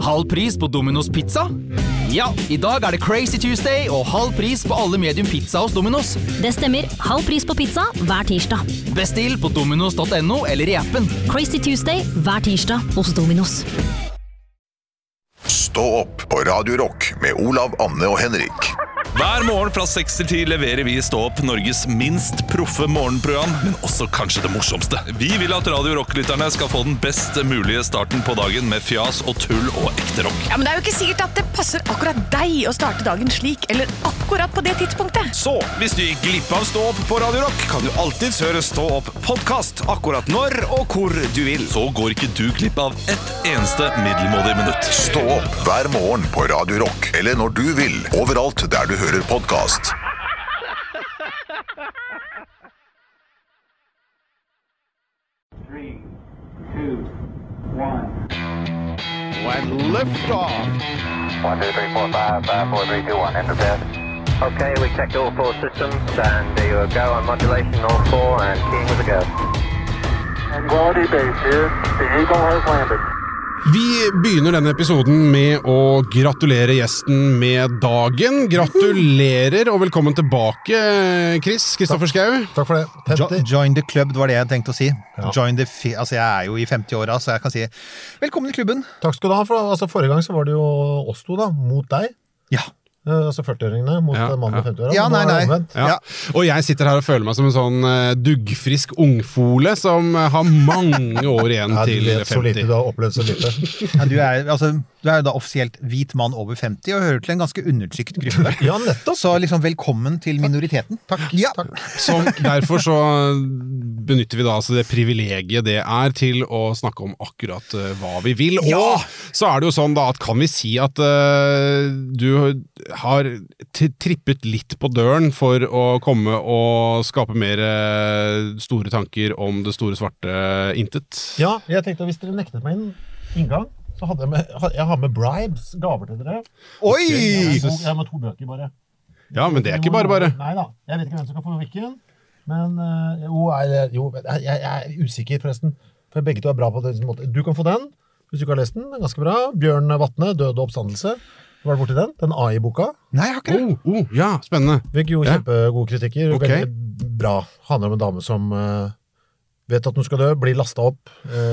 Halv pris på Domino's Pizza? Ja, i dag det Crazy Tuesday og halv pris på alle medium pizza hos Domino's. Det stemmer, halv pris på pizza hver tirsdag. Bestill på dominos.no eller i appen. Crazy Tuesday hver tirsdag hos Domino's. Stå opp på Radio Rock med Olav, Anne og Henrik. Hver morgen fra 6 til 10 leverer vi Stå opp Norges minst proffe morgenprogram, men også kanskje det morsomste. Vi vil at Radio Rock-lytterne skal få den best mulige starten på dagen med fjas og tull og ekte rock. Ja, men det jo ikke sikkert at det passer akkurat deg å starte dagen slik, eller akkurat på det tidspunktet. Så, hvis du gikk glipp av Stå opp på Radio Rock, kan du alltid høre Stå opp podcast akkurat når og hvor du vil. Så går ikke du glipp av et eneste middelmådig minutt. Stå opp hver morgen på Radio Rock, eller når du vil, overalt der du hører podcast. Three, two, one. When lift off. 1, 2, 3, 4, 5, 5, 4, 3, 2, 1, enter test. Okay, we checked all 4 systems, and there you go on modulation, all 4, and keying with a go. And quality base here. The Eagle has landed. Vi begynner denne episoden med å gratulere gjesten med dagen. Gratulerer og velkommen tilbake, Kristoffer Schau. Takk for det. Join the club, det var det jeg tenkte å si. Ja. Altså jeg jo i 50-åra, så jeg kan si velkommen i klubben. Takk skal du ha, for forrige gang så var det jo oss to da, mot deg. Ja. Altså 40-åringene mot mannen på 50-åra. Ja, nei. Ja. Og jeg sitter her og føler meg som en sånn duggfrisk ungfole som har mange år igjen til 50. Du vet så lite, du har opplevd så lite. Ja, du er jo da offisielt hvit mann over 50 og hører til en ganske undertrykt gruppe. Ja, nettopp. Så liksom velkommen til minoriteten. Takk. Ja. Takk. Så derfor så benytter vi da altså det privilegiet det til å snakke om akkurat hva vi vil. Ja! Og så det jo sånn da at kan vi si at du har trippet litt på døren for å komme og skape mer store tanker om det store svarte intet. Ja, jeg tenkte at hvis dere nektet meg en inngang, så hadde jeg har med bribes, gaver til dere. Oi! Jeg har med 2 bøker bare. Ja, men det ikke bare. Neida, jeg vet ikke hvem som kan få hvilken, men jeg usikker forresten, for begge to bra på det måte. Du kan få den, hvis du ikke har lest den, den ganske bra. Bjørn Vatne, Død og oppstandelse. Var du borti den AI-boka? Nei, jeg har ikke det. Ja, spennende. Fikk jo kjempegode kritikker, Okay. veldig bra. Handler om en dame som vet at hun skal dø, blir lastet opp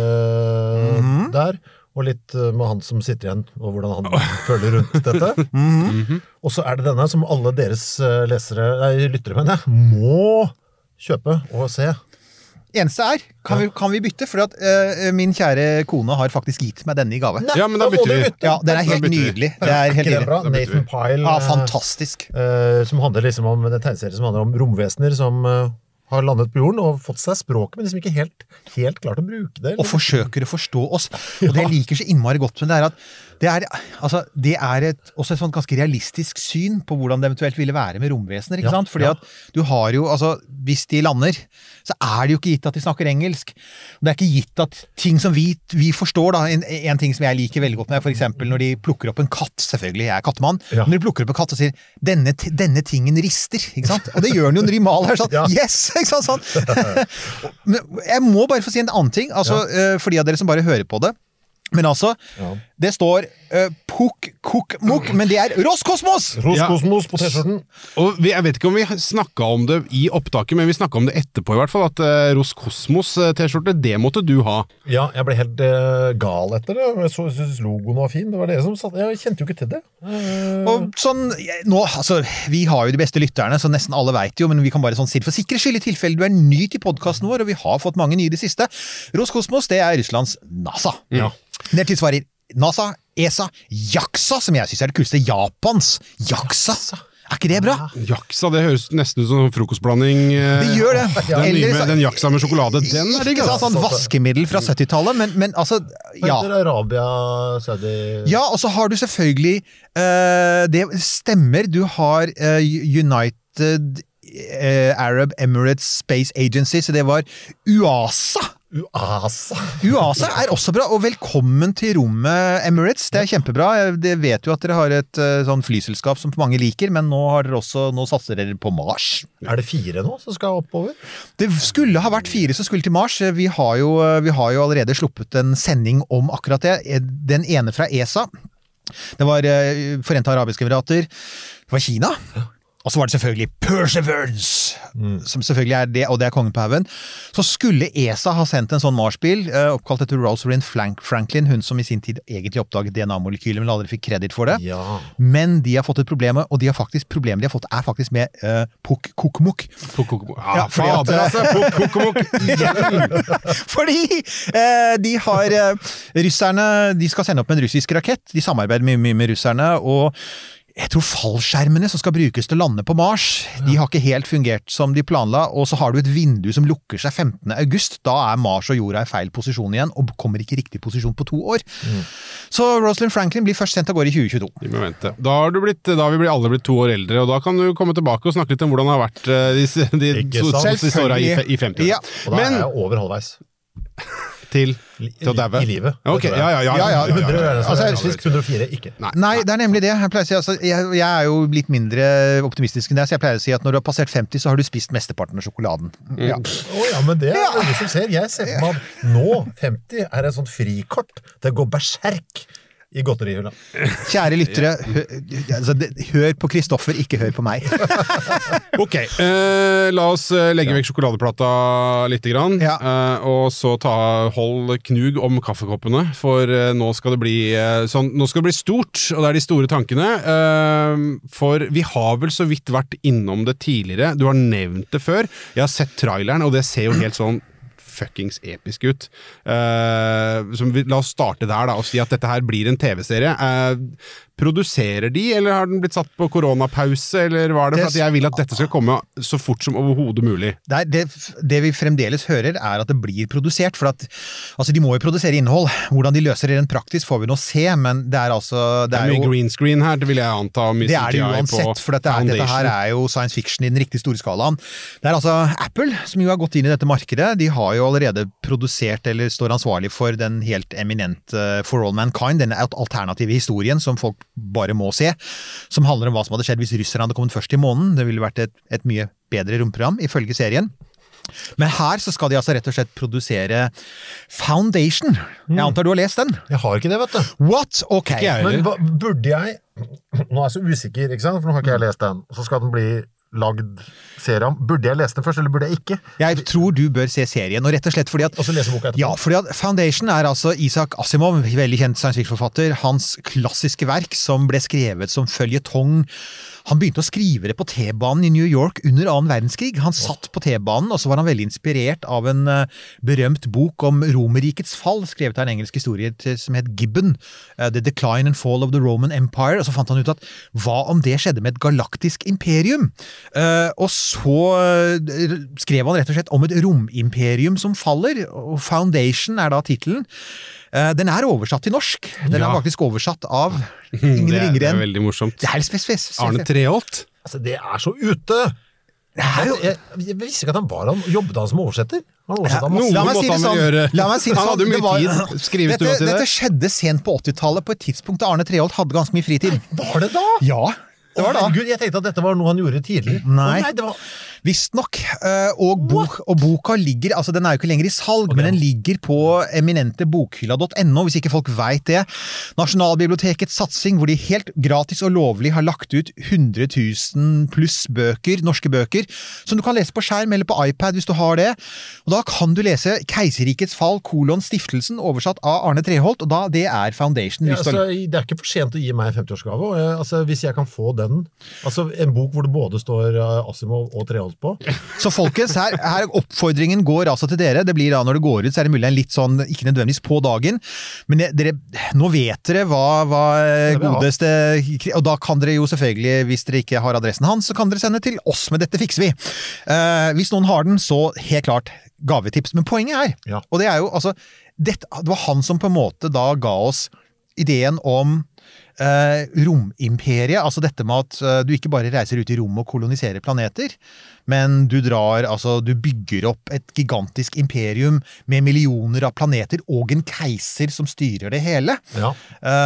der, og litt med han som sitter igjen, og hvordan han føler rundt dette. Og så det denne som alle deres lyttere med må kjøpe og se. Eneste kan vi bytte, for at min kjære kone har faktisk gitt meg denne i gave. Ja, men da bytter vi. Ja, den helt nydelig. Det helt ikke det bra? Nathan Pyle. Ja, fantastisk. Som handler liksom om en tegneserie som handler om romvesener som har landet på jorden og fått seg språket, men liksom ikke helt klart å bruke det. Eller? Og forsøker å forstå oss. Og det jeg liker så innmari godt med det at det også et sånt ganske realistisk syn på hvordan det eventuelt ville være med romvesener, ikke sant? Fordi at du har jo, hvis de lander, så det jo ikke gitt at de snakker engelsk. Det ikke gitt at ting som vi forstår da, en ting som jeg liker veldig godt med, for eksempel når de plukker opp en katt, selvfølgelig, jeg kattemann, når de plukker opp en katt og sier, denne tingen rister, ikke sant? Og det gjør den jo når de maler her, sånn, yes, ikke sant, sånn. Men jeg må bare få si en annen ting, for de av dere som bare hører på det, men det står Pukk-Mukk, men det Roskosmos! Roskosmos på T-skjorten. Og jeg vet ikke om vi snakket om det i opptaket, men vi snakket om det etterpå i hvert fall, at Roskosmos T-skjorte, det måtte du ha. Ja, jeg ble helt gal etter det. Jeg synes logoen var fin. Det var det som satt. Jeg kjente jo ikke til det. Og sånn, nå, vi har jo de beste lytterne, så nesten alle vet jo, men vi kan bare sånn si det for sikre skyld i tilfelle du ny til podcasten vår, og vi har fått mange nye i det siste. Roskosmos, det Russlands NASA. Ja. Det tilsvarer NASA, ESA, JAXA, som jeg synes det kuleste. Japans JAXA. Ikke det bra? JAXA, det høres nesten ut som frokostblanding. Det gjør det. Den nye med den JAXA med sjokolade, den digg. Sånn vaskemiddel fra 70-tallet, men ja. Arabia, Saudi... Ja, og så har du selvfølgelig, det stemmer, du har United Arab Emirates Space Agency, så det var UASA. UASA også bra, og velkommen til rommet Emirates, det kjempebra. Jeg vet jo at dere har et sånn flyselskap som mange liker, men nå satser dere på Mars. Det 4 nå som skal oppover? Det skulle ha vært 4 som skulle til Mars. Vi har jo allerede sluppet en sending om akkurat det. Den ene fra ESA. Det var Forente Arabiske Emirater. Det var Kina. Og så var det selvfølgelig Perseverance, som selvfølgelig det, og det kongen på haven. Så skulle ESA ha sendt en sånn Mars-bil, oppkalt etter Rosalind Franklin, hun som i sin tid egentlig oppdaget DNA-molekyler, men aldri fikk kredit for det. Ja. Men de har fått et problem, og problemet de har fått faktisk med Puk-Kukmuk. Ja, fader, Puk-Kukmuk igjen! Fordi de har russerne, de skal sende opp en russisk rakett, de samarbeider mye med russerne, og jeg tror fallskjermene som skal brukes til å lande på Mars, de har ikke helt fungert som de planla, og så har du et vindu som lukker seg 15. august, da Mars og jorda i feil posisjon igjen, og kommer ikke i riktig posisjon på 2 år. Så Rosalind Franklin blir først sendt av gårde i 2022. Vi må vente. Da har vi alle blitt 2 år eldre, og da kan du komme tilbake og snakke litt om hvordan det har vært de siste årene i 50. Ja. Og da jeg over halvveis. Til å daue? I livet. Ok, ja. 104, ikke. Nei, det nemlig det. Jeg pleier å si, jeg jo litt mindre optimistisk enn det, så jeg pleier å si at når du har passert 50, så har du spist mesteparten av sjokoladen. Ja. Men det det som ser. Jeg ser på meg at nå, 50, et sånt frikort. Det går berserk i godterihylla. Kjære lyttere, hør på Kristoffer, ikke hør på meg. Ok, la oss legge vekk sjokoladeplata litt grann, og så hold knug om kaffekoppene, for nå skal det bli stort, og det de store tankene, for vi har vel så vidt vært innom det tidligere, du har nevnt det før, jeg har sett traileren, og det ser jo helt sånn fuckings episk ut. La oss starte der da, og si at dette her blir en TV-serie. Produserer de, eller har den blitt satt på koronapause, eller hva det? For at jeg vil at dette skal komme så fort som overhodet mulig. Det vi fremdeles hører at det blir produsert, for at de må jo produsere innhold. Hvordan de løser det rent praktisk får vi nå se, men det det mye green screen her, det vil jeg anta. Mye det det uansett, for dette her jo science fiction i den riktige store skalaen. Det Apple, som jo har gått inn i dette markedet, de har jo allerede produsert, eller står ansvarlig for den helt eminente For All Mankind, denne alternative historien som folk bare må se, som handler om hva som hadde skjedd hvis russerne hadde kommet først i månen. Det ville vært et mye bedre romprogram, ifølge serien. Men her så skal de rett og slett produsere Foundation. Jeg antar du har lest den? Jeg har ikke det, vet du. What? Ok. Men burde jeg... Nå jeg så usikker, ikke sant? For nå har ikke jeg lest den. Så skal den bli lagd serien. Burde jeg lese den først, eller burde jeg ikke? Jeg tror du bør se serien, og rett og slett fordi at... Og så lese boka etterpå. Ja, fordi at Foundation Isaac Asimov, veldig kjent science fiction-forfatter, hans klassiske verk som ble skrevet som føljetong. Han begynte å skrive det på T-banen i New York under 2. verdenskrig. Han satt på T-banen, og så var han veldig inspirert av en berømt bok om Romerrikets fall, skrevet av en engelsk historie som het Gibbon, The Decline and Fall of the Roman Empire, og så fant han ut at hva om det skjedde med et galaktisk imperium? Og så skrev han rett og slett om et romimperium som faller, og Foundation da titelen. Den oversatt til norsk. Den faktisk oversatt av ingen ringere enn... Det veldig morsomt. Det spes. Arne Treholt. Det så ute! Jeg visste ikke at han jobbet han som oversetter. Han oversatt masse. La meg si det sånn. Han hadde jo mye tid. Skrivestua til det. Dette skjedde sent på 80-tallet på et tidspunkt da Arne Treholt hadde ganske mye fritid. Var det da? Ja. Det var da. Gud, jeg tenkte at dette var noe han gjorde tidligere. Nei, det var... Visst nok, og boka ligger, den jo ikke lenger i salg, men den ligger på eminentebokhylla.no, hvis ikke folk vet det. Nasjonalbibliotekets satsing, hvor de helt gratis og lovlig har lagt ut 100 000 pluss bøker, norske bøker, som du kan lese på skjerm eller på iPad hvis du har det. Og da kan du lese Keiserrikets fall, stiftelsen, oversatt av Arne Treholt, og da det Foundation. Ja, det ikke for sent å gi meg 50-årsgave, hvis jeg kan få den, en bok hvor det både står Asimov og Treholt på. Så folkens, her oppfordringen går til dere. Det blir da når det går ut, så det mulig en litt sånn, ikke nødvendigvis på dagen, men nå vet dere hva godeste, og da kan dere jo selvfølgelig, hvis dere ikke har adressen hans, så kan dere sende til oss, men dette fikser vi. Hvis noen har den, så helt klart gavetips. Men poenget og det jo, det var han som på en måte da ga oss ideen om romimperiet, altså dette med at du ikke bare reiser ut i rom og koloniserer planeter, men du bygger opp et gigantisk imperium med millioner av planeter og en keiser som styrer det hele. Ja.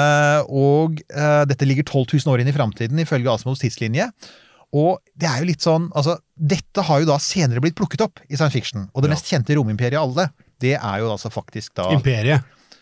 Dette ligger 12 000 år inn i fremtiden, ifølge Asimovs tidslinje. Og det jo litt sånn, dette har jo da senere blitt plukket opp i science fiction, og det mest kjente romimperiet av alle, det jo altså faktisk da... Imperiet.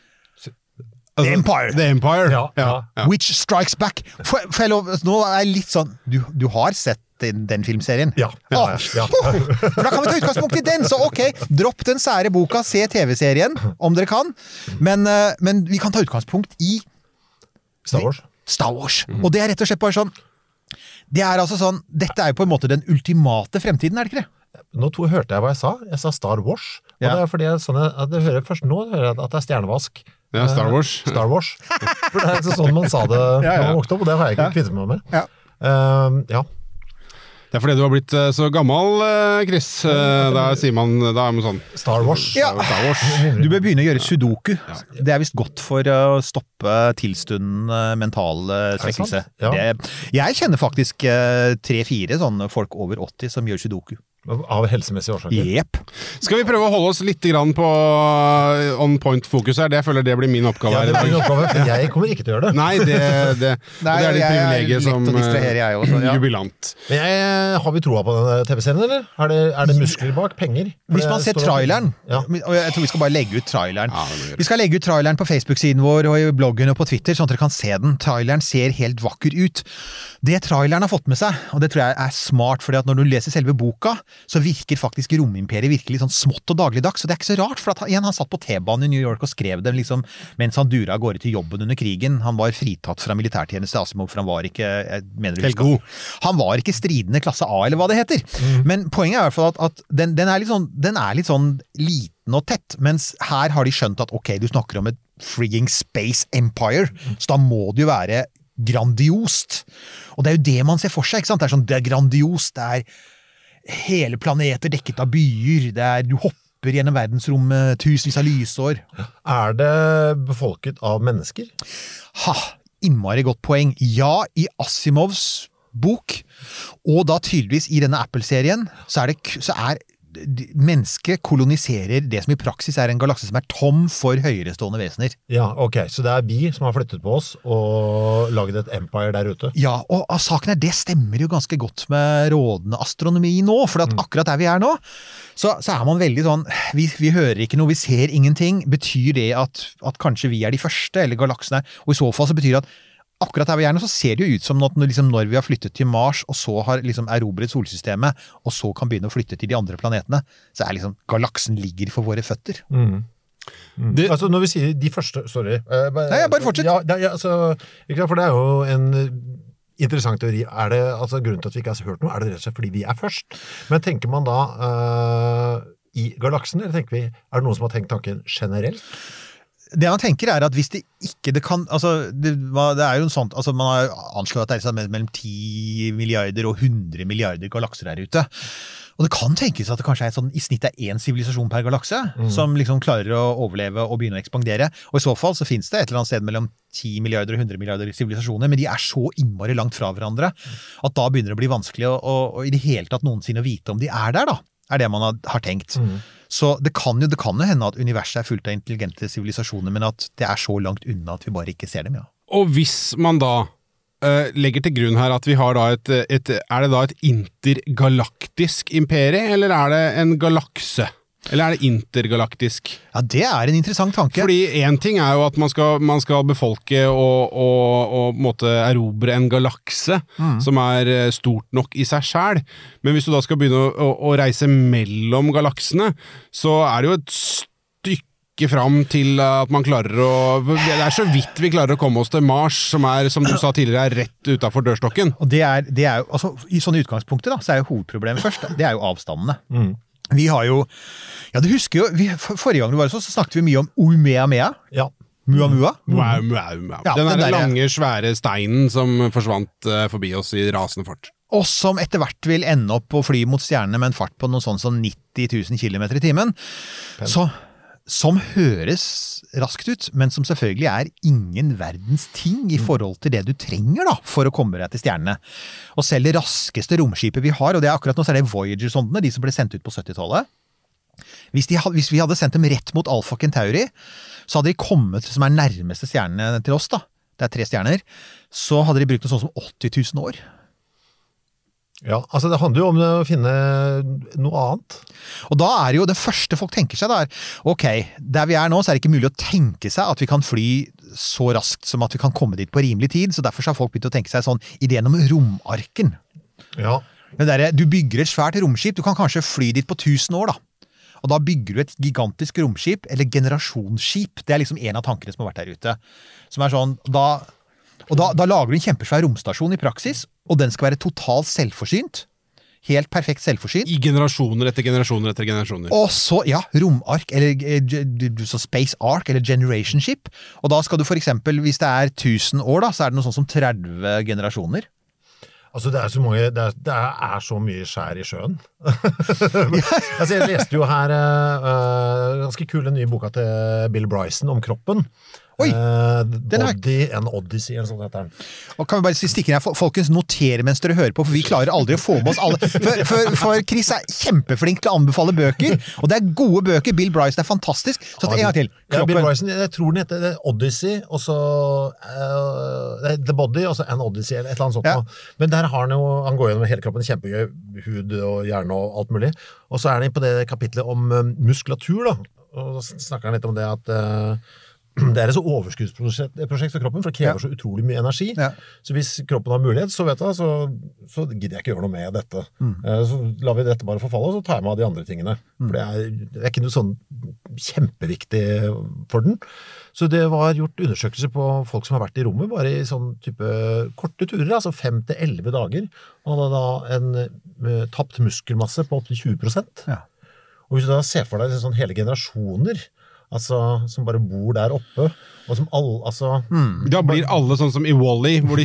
The Empire. The Empire. Ja. Which strikes back. Nå jeg litt sånn, du har sett den filmserien? Ja. For da kan vi ta utgangspunkt i den, så ok, dropp den sære boka, se TV-serien, om dere kan, men vi kan ta utgangspunkt i Star Wars. Og det rett og slett bare sånn, det altså sånn, dette jo på en måte den ultimate fremtiden, det ikke det? Nå hørte jeg hva jeg sa. Jeg sa Star Wars. Og det fordi først nå hører jeg at det stjernevask. Ja, Star Wars. Star Wars. For det sånn man sa det da man våkte opp, og det har jeg ikke kvittet meg med. Ja. Det fordi du har blitt så gammel, Chris. Da man sånn Star Wars. Ja. Du bør begynne å gjøre sudoku. Det visst godt for å stoppe tilstundende mental svekkelse. Ja. Jeg kjenner faktisk 3-4 sånne folk over 80 som gjør sudoku. Av helsemessige årsaker. Jep. Skal vi prøve å holde oss litt grann på on point fokus her? Jeg føler det blir min oppgave her. Det blir min oppgave, for jeg kommer ikke til å gjøre det. Nei, det er ditt privilegie som jubilant. Men har vi troa på denne TV-serien, eller? Er det muskler bak? Penger? Hvis man ser traileren, og jeg tror vi skal bare legge ut traileren. Vi skal legge ut traileren på Facebook-siden vår og i bloggen og på Twitter, sånn at dere kan se den. Traileren ser helt vakker ut. Det traileren har fått med seg, og det tror jeg smart, fordi at når du leser selve boka, så virker faktisk romimperiet virkelig sånn smått og dagligdags, og det ikke så rart, for han satt på T-banen i New York og skrev det liksom, mens han dura av gårde til jobben under krigen. Han var fritatt fra militærtjeneste, Asimov, for han var ikke, han var ikke stridende klasse A, eller hva det heter. Men poenget i hvert fall at den litt sånn liten og tett, mens her har de skjønt at ok, du snakker om et frigging Space Empire, så da må det jo være grandiost. Og det jo det man ser for seg, ikke sant? Det sånn, det grandiost, det hele planeter dekket av byer, du hopper gjennom verdensrommet tusenvis av lysår. Det befolket av mennesker? Innmari godt poeng. Ja, i Asimovs bok, og da tydeligvis i denne Apple-serien, så mennesket koloniserer det som i praksis en galakse som tom for høyerestående vesener. Ja, ok. Så det vi som har flyttet på oss og laget et empire der ute? Ja, og saken det stemmer jo ganske godt med rådende astronomi nå, for at akkurat der vi nå, så man veldig sånn, vi hører ikke noe, vi ser ingenting. Betyr det at kanskje vi de første, eller galaksen og i så fall så betyr det at akkurat her vi nå, så ser det jo ut som når vi har flyttet til Mars, og så har erobret solsystemet, og så kan begynne å flytte til de andre planetene, så galaksen ligger for våre føtter. Altså når vi sier de første, sorry. Nei, bare fortsett. For det jo en interessant teori. Grunnen til at vi ikke har hørt noe, det rett og slett fordi vi først? Men tenker man da i galaksen, eller tenker vi, det noen som har tenkt tanken generelt? Det man tenker at hvis det ikke det kan, det jo sånt, man har anslått at det mellom 10 milliarder og 100 milliarder galakser der ute. Og det kan tenkes at det kanskje sånn, i snitt 1 sivilisasjon per galakse, som liksom klarer å overleve og begynne å ekspandere. Og i så fall så finnes det et eller annet sted mellom 10 milliarder og 100 milliarder sivilisasjoner, men de så innmari langt fra hverandre, at da begynner det å bli vanskelig å i det hele tatt noensinne vite om de der da. Det man har tenkt. Så det kan jo hende at universet fullt av intelligente sivilisasjoner, men at det så langt unna at vi bare ikke ser dem, ja. Og hvis man da legger til grunn her at vi har da er det da et intergalaktisk imperie, eller det en galakse? Eller det intergalaktisk? Ja, det en interessant tanke. Fordi en ting jo at man skal befolke og på en måte erobre en galakse som stort nok i seg selv, men hvis du da skal begynne å reise mellom galaksene, så det jo et stykke fram til at man klarer å... Det så vidt vi klarer å komme oss til Mars, som du sa tidligere, rett utenfor dørstokken. Og det jo, altså i sånne utgangspunkter da, så jo hovedproblemet først, det jo avstandene. Vi har jo, ja du husker jo, forrige gang du var så snakket vi mye om Oumuamua. Ja. Muamua? Ja, den lange, svære steinen som forsvant forbi oss i rasende fart. Og som etter hvert vil ende opp å fly mot stjernene med en fart på noe sånn som 90 000 kilometer i timen. Så som høres raskt ut, men som selvfølgelig er ingen verdens ting I forhold til det du trenger da, for å komme deg til stjernene. Og selv det raskeste romskipet vi har, og det akkurat nå så det Voyager-sondene, de som ble sendt ut på 70-tallet. Hvis vi hadde sendt dem rett mot Alpha Centauri, så hadde de kommet som nærmeste stjernene til oss da, det 3 stjerner, så hadde de brukt noe sånn som 80 000 år. Ja, altså det handler jo om å finne noe annet. Og da jo det første folk tenker seg der, ok, der vi nå så det ikke mulig å tenke seg at vi kan fly så raskt som at vi kan komme dit på rimelig tid, så derfor så har folk begynt å tenke seg sånn ideen om romarken. Ja. Du bygger et svært romskip, du kan kanskje fly dit på 1000 år da. Og da bygger du et gigantisk romskip, eller generasjonsskip, det liksom en av tankene som har vært der ute. Som sånn, da lager du en kjempesvær romstasjon I praksis, og den skal være totalt selvforsynt. Helt perfekt selvforsynt. I generasjoner etter generasjoner etter generasjoner. Og så, ja, romark, eller så space ark, eller generation ship. Og da skal du for eksempel, hvis det 1000 år da, så det noe sånt som 30 generasjoner. Altså det så mange, det så mye skjær I sjøen. Altså jeg leste jo her ganske kul den nye boka til Bill Bryson om kroppen. Oi, Body and Odyssey eller sånt heter den. Og kan vi bare stikke inn her, folkens notere mens dere hører på, for vi klarer aldri å få med oss alle, for Chris kjempeflink til å anbefale bøker, og det gode bøker, Bill Bryson fantastisk, så en gang til. Ja, Bill Bryson, jeg tror den heter Odyssey, og så The Body, og så An Odyssey, eller et eller annet sånt. Ja. Men der har han går gjennom hele kroppen, kjempegøy, hud og hjerne og alt mulig, og så det på det kapitlet om muskulatur da, og så snakker han litt om det at det et så overskuddsprosjekt for kroppen, for det krever så utrolig mye energi. Ja. Så hvis kroppen har mulighet, så vet jeg, så gidder jeg ikke gjøre noe med dette. Så lar vi dette bare forfalle, og så tar jeg meg av de andre tingene. For det ikke noe sånn kjempeviktig for den. Så det var gjort undersøkelser på folk som har vært I rommet, bare I sånn type korte turer, altså 5 til 11 dager. Og hadde da en tapt muskelmasse på opp til 20%. Ja. Og hvis du da ser for deg sånn hele generasjoner, altså, som bare bor der oppe, og som alle, Da blir alle sånn som I Wall-E, hvor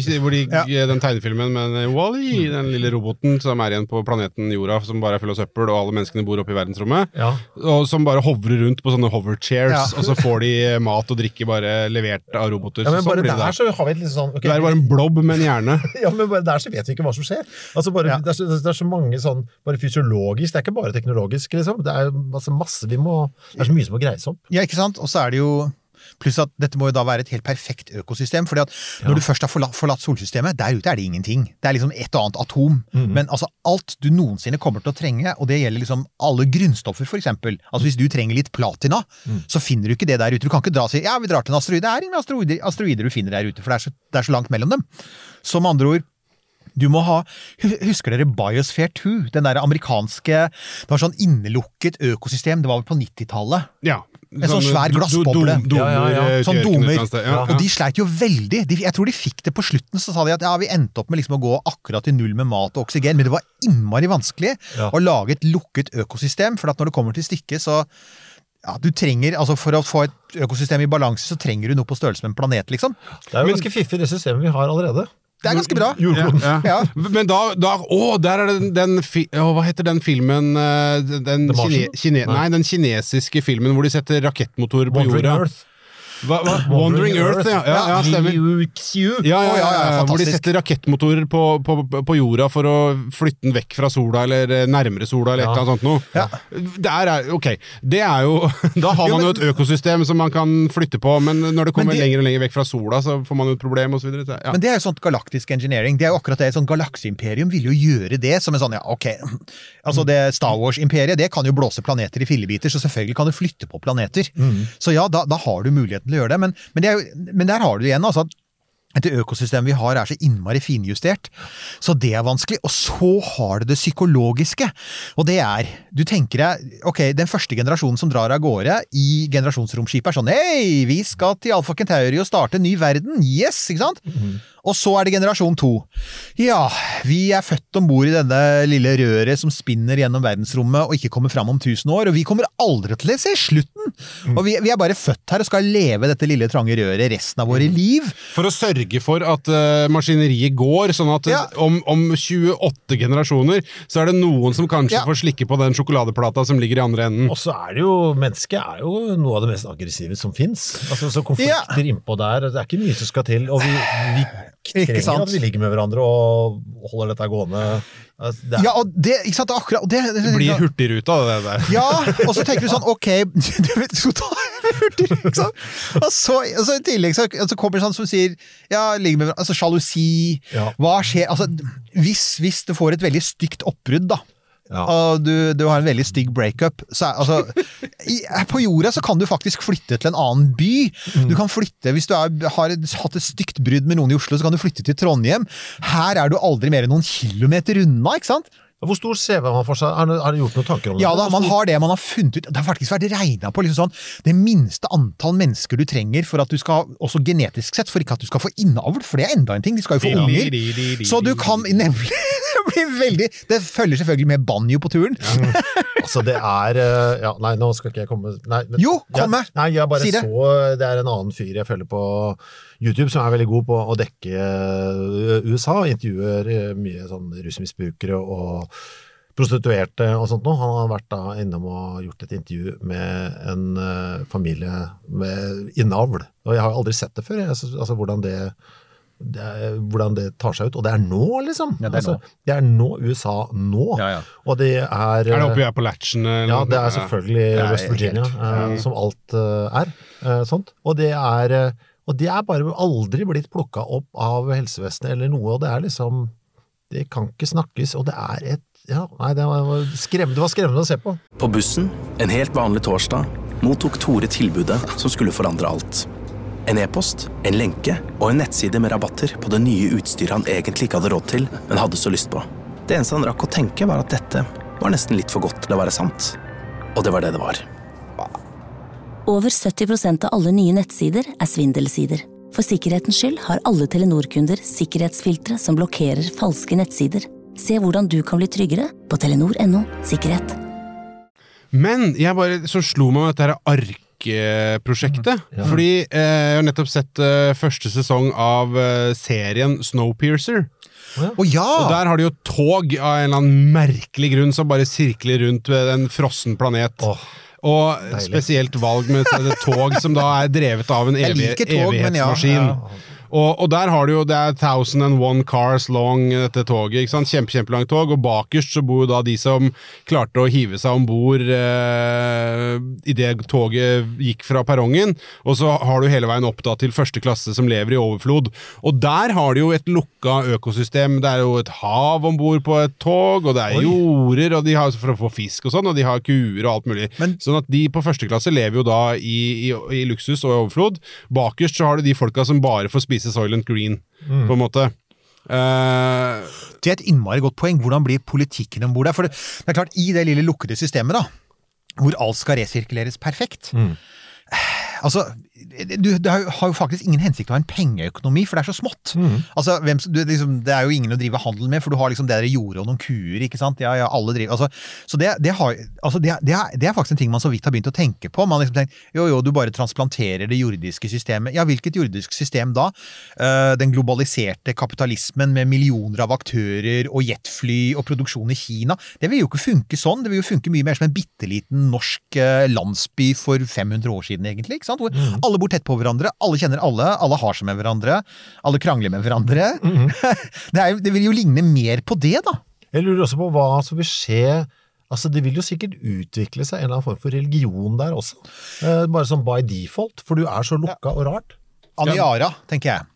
den tegnefilmen med Wall-E, den lille roboten som igjen på planeten Jorda, som bare full av søppel, og alle menneskene bor oppe I verdensrommet, og som bare hovrer rundt på sånne hover chairs, og så får de mat og drikke bare levert av roboter. Ja, men bare der så har vi litt sånn... Okay, det bare en blob med en hjerne. Ja, men bare der så vet vi ikke hva som skjer. Altså bare, det så mange sånn, bare fysiologisk, det ikke bare teknologisk, liksom. Det masse vi må... Det så mye som må greies opp. Ja, ikke sant? Og så det jo pluss at dette må jo da være et helt perfekt økosystem, fordi at når du først har forlatt solsystemet, der ute det ingenting. Det liksom et og annet atom. Men altså alt du noensinne kommer til å trenge, og det gjelder liksom alle grunnstoffer for eksempel. Altså hvis du trenger litt platina, så finner du ikke det der ute. Du kan ikke dra og si, ja, vi drar til en asteroide. Det ingen asteroider du finner der ute, for det så langt mellom dem. Så med andre ord, du må ha, husker dere Biosphere 2? Den der amerikanske, det var sånn innelukket økosystem, det var vel på 90-tallet. Ja. En sånn svær glassboble. Sånn domer. Og de sleit jo veldig. Jeg tror de fikk det på slutten, så sa de at ja, vi endte opp med liksom å gå akkurat I null med mat og oksygen, men det var innmari vanskelig å lage et lukket økosystem, for at når det kommer til stykket, så ja, du trenger, altså for å få et økosystem I balanse, så trenger du noe på størrelse med en planet, liksom. Det jo ganske fiffig det systemet vi har allerede. Det ganske bra. Ja. Men der hva heter den filmen, den kinesiske filmen hvor de setter rakettmotor på jorda? Wandering Earth, ja, stemmer. Hvor de setter rakettmotorer på jorda for å flytte den vekk fra sola, eller nærmere sola, eller et eller annet sånt noe. Ok, det jo, da har man jo et økosystem som man kan flytte på, men når det kommer lenger og lenger vekk fra sola, så får man jo et problem, og så videre. Ja. Men det jo sånt galaktisk engineering, det jo akkurat det, sånn galakseimperium vil jo gjøre det, som en sånn, ja, ok, altså det Star Wars-imperiet, det kan jo blåse planeter I fillebiter, så selvfølgelig kan du flytte på planeter. Så ja, da har du muligheten til å gjøre det, men der har du igjen, altså, at det økosystemet vi har så innmari finjustert, så det vanskelig, og så har det psykologiske, og det du tenker deg, ok, den første generasjonen som drar av gårde I generasjonsromskipet sånn, hei, vi skal til Alpha Centauri og starte en ny verden, yes, ikke sant? Og så det generasjon 2. Ja, vi født ombord i denne lille røret som spinner gjennom verdensrommet og ikke kommer fram om 1000 år, og vi kommer aldri til å se slutten. Og vi bare født her og skal leve dette lille trange røret resten av våre liv. For å sørge for at maskineriet går, sånn at om 28 generasjoner, så det noen som kanskje får slikke på den sjokoladeplata som ligger i andre enden. Og så det jo, mennesket jo noe av det mest aggressive som finnes. Altså, så konflikter innpå der, det ikke mye som skal til, og vi trenger at vi ligger med hverandre og holder dette gående. Ja, og det, ikke sant, akkurat det blir hurtigruta, det der. Ja, og så tenker du sånn, ok, du vet, så ta hurtigruta, ikke sant? Og så i tillegg så kommer det sånn som sier, ja, ligger med hverandre, altså jalousi, hva skjer, altså, hvis du får et veldig stygt oppbrudd da, og du har en veldig stygg breakup, så altså, på jorda så kan du faktisk flytte til en annen by. Du kan flytte, hvis du har hatt et stygt brudd med noen i Oslo, så kan du flytte til Trondheim. Her du aldri mer enn noen kilometer unna, ikke sant? Hvor stor CV har man for seg? Har du gjort noen tanker om det? Ja da, man har det, man har funnet ut, det har faktisk vært regnet på liksom sånn, det minste antall mennesker du trenger for at du skal, også genetisk sett, for ikke at du skal få innavl, for det enda en ting, de skal jo få unger. Så du kan nemlig, det blir veldig, det følger selvfølgelig med banjo på turen. Altså det ja, nei, nå skal ikke jeg komme, nei. Men, jo, kom med! Nei, jeg bare så, det en annen fyr jeg følger på YouTube som veldig god på å dekke USA, og intervjuer mye sånn rusmisbrukere og prostituerte og sånt nå. Han har vært da innom og gjort et intervju med en familie med innavl, og jeg har aldri sett det før, altså hvordan det tar seg ut, og det nå liksom. Ja, det nå. Det nå USA nå, og det det oppe vi på Latchen? Ja, det selvfølgelig West Virginia, som alt sånt, og det bare aldri blitt plukket opp av helsevesenet eller noe, og det liksom, det kan ikke snakkes, og det det var skremmende å se på. På bussen, en helt vanlig torsdag, mottok Tore tilbudet som skulle forandre alt. En e-post, en lenke og en nettside med rabatter på det nye utstyret han egentlig ikke hadde råd til, men hadde så lyst på. Det eneste han rakk å tenke var at dette var nesten litt for godt til å være sant. Og det var det det var. Over 70% av alle nye nettsider svindelsider. For sikkerhetens skyld har alle Telenor-kunder sikkerhetsfiltre som blokkerer falske nettsider. Se hvordan du kan bli tryggere på telenor.no sikkerhet. Men jeg bare så slo meg med dette arkprosjektet, fordi jeg har nettopp sett første sesong av serien Snowpiercer. Og der har de jo tog av en eller annen merkelig grunn som bare sirkler rundt ved en frossen planet. Og spesielt valg med et tog som da drevet av en evighetsmaskin. Og der har du jo, det 1001 cars long, dette toget, ikke sant? Kjempelangt tog, og bakerst så bor jo da de som klarte å hive seg ombord i det toget gikk fra perrongen, og så har du hele veien opp da til første klasse som lever i overflod. Og der har du jo et lukka økosystem, det jo et hav ombord på et tog, og det jorder, og de har for å få fisk og sånn, og de har kuer og alt mulig. Sånn at de på første klasse lever jo da i luksus og overflod. Bakerst så har du de folka som bare får spise Soylent Green, på en måte. Det et innmari godt poeng. Hvordan blir politikken ombord der? For det klart, i det lille lukkede systemet da, hvor alt skal resirkuleres perfekt, altså, det har jo faktisk ingen hensikt å ha en pengeøkonomi, for det så smått. Altså, det jo ingen å drive handel med, for du har liksom det der jordet og noen kuer, ikke sant? Ja, alle driver, altså, så det faktisk en ting man så vidt har begynt å tenke på. Man liksom tenker, jo, du bare transplanterer det jordiske systemet. Ja, hvilket jordisk system da? Den globaliserte kapitalismen med millioner av aktører og jetfly og produksjon i Kina, det vil jo ikke funke sånn. Det vil jo funke mye mer som en bitteliten norsk landsby for 500 år siden egentlig, ikke sant? Hvor alle bor tett på hverandre, alle kjenner alle har seg med hverandre, alle krangler med hverandre. Det vil jo ligne mer på det da. Jeg lurer også på hva som vil skje, altså det vil jo sikkert utvikle seg en eller annen form for religion der også, bare som by default, for du så lukka og rart. Aniara, tenker jeg.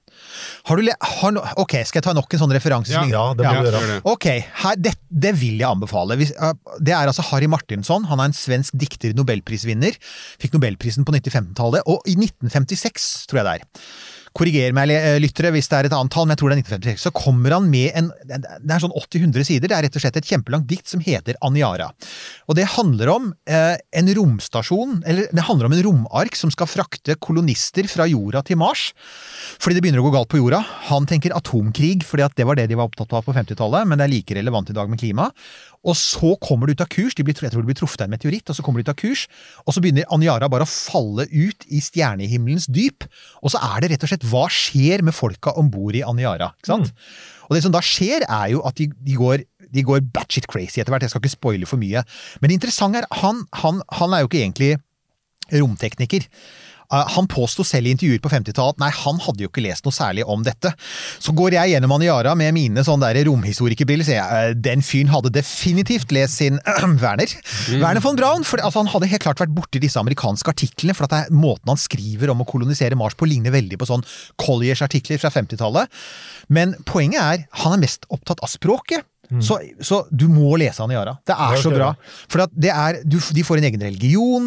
Ok, skal jeg ta nok en sånn referanse? Ja, det må du gjøre. Ok, det vil jeg anbefale. Det altså Harry Martinson, han en svensk dikter, Nobelprisvinner, fikk Nobelprisen på 1915-tallet, og i 1956, tror jeg korriger meg lyttere hvis det et annet tall, men jeg tror det 1956, så kommer han med det sånn 80-100 sider, det rett og slett et kjempelangt dikt som heter Aniara. Og det handler om en romstasjon, eller det handler om en romark som skal frakte kolonister fra jorda til Mars, fordi det begynner å gå galt på jorda. Han tenker atomkrig, fordi at det var det de var opptatt av på 50-tallet, men det like relevant i dag med klima. Og så kommer det ut av kurs, jeg tror det blir truffet av en meteoritt, og så kommer det ut av kurs, og så begynner Aniara bare å falle ut i stjernehimmelens dyp, og så det rett og slett, hva skjer med folka ombord i Aniara, ikke sant? Og det som da skjer jo at de går batshit crazy etter hvert, jeg skal ikke spoile for mye, men det interessante han jo ikke egentlig romtekniker. Han påstod selv i intervjuer på 50-tallet at nei, han hadde jo ikke lest noe særlig om dette. Så går jeg gjennom Aniara med mine sånne der romhistorikerbriller, så den fyren hadde definitivt lest sin Werner von Braun, for han hadde helt klart vært borte i disse amerikanske artiklene, for at måten han skriver om å kolonisere Mars på ligner veldig på sånn Colliers artikler fra 50-tallet. Men poenget han mest opptatt av språket. Så du må lese Aniara. Det så bra. For at de får en egen religion,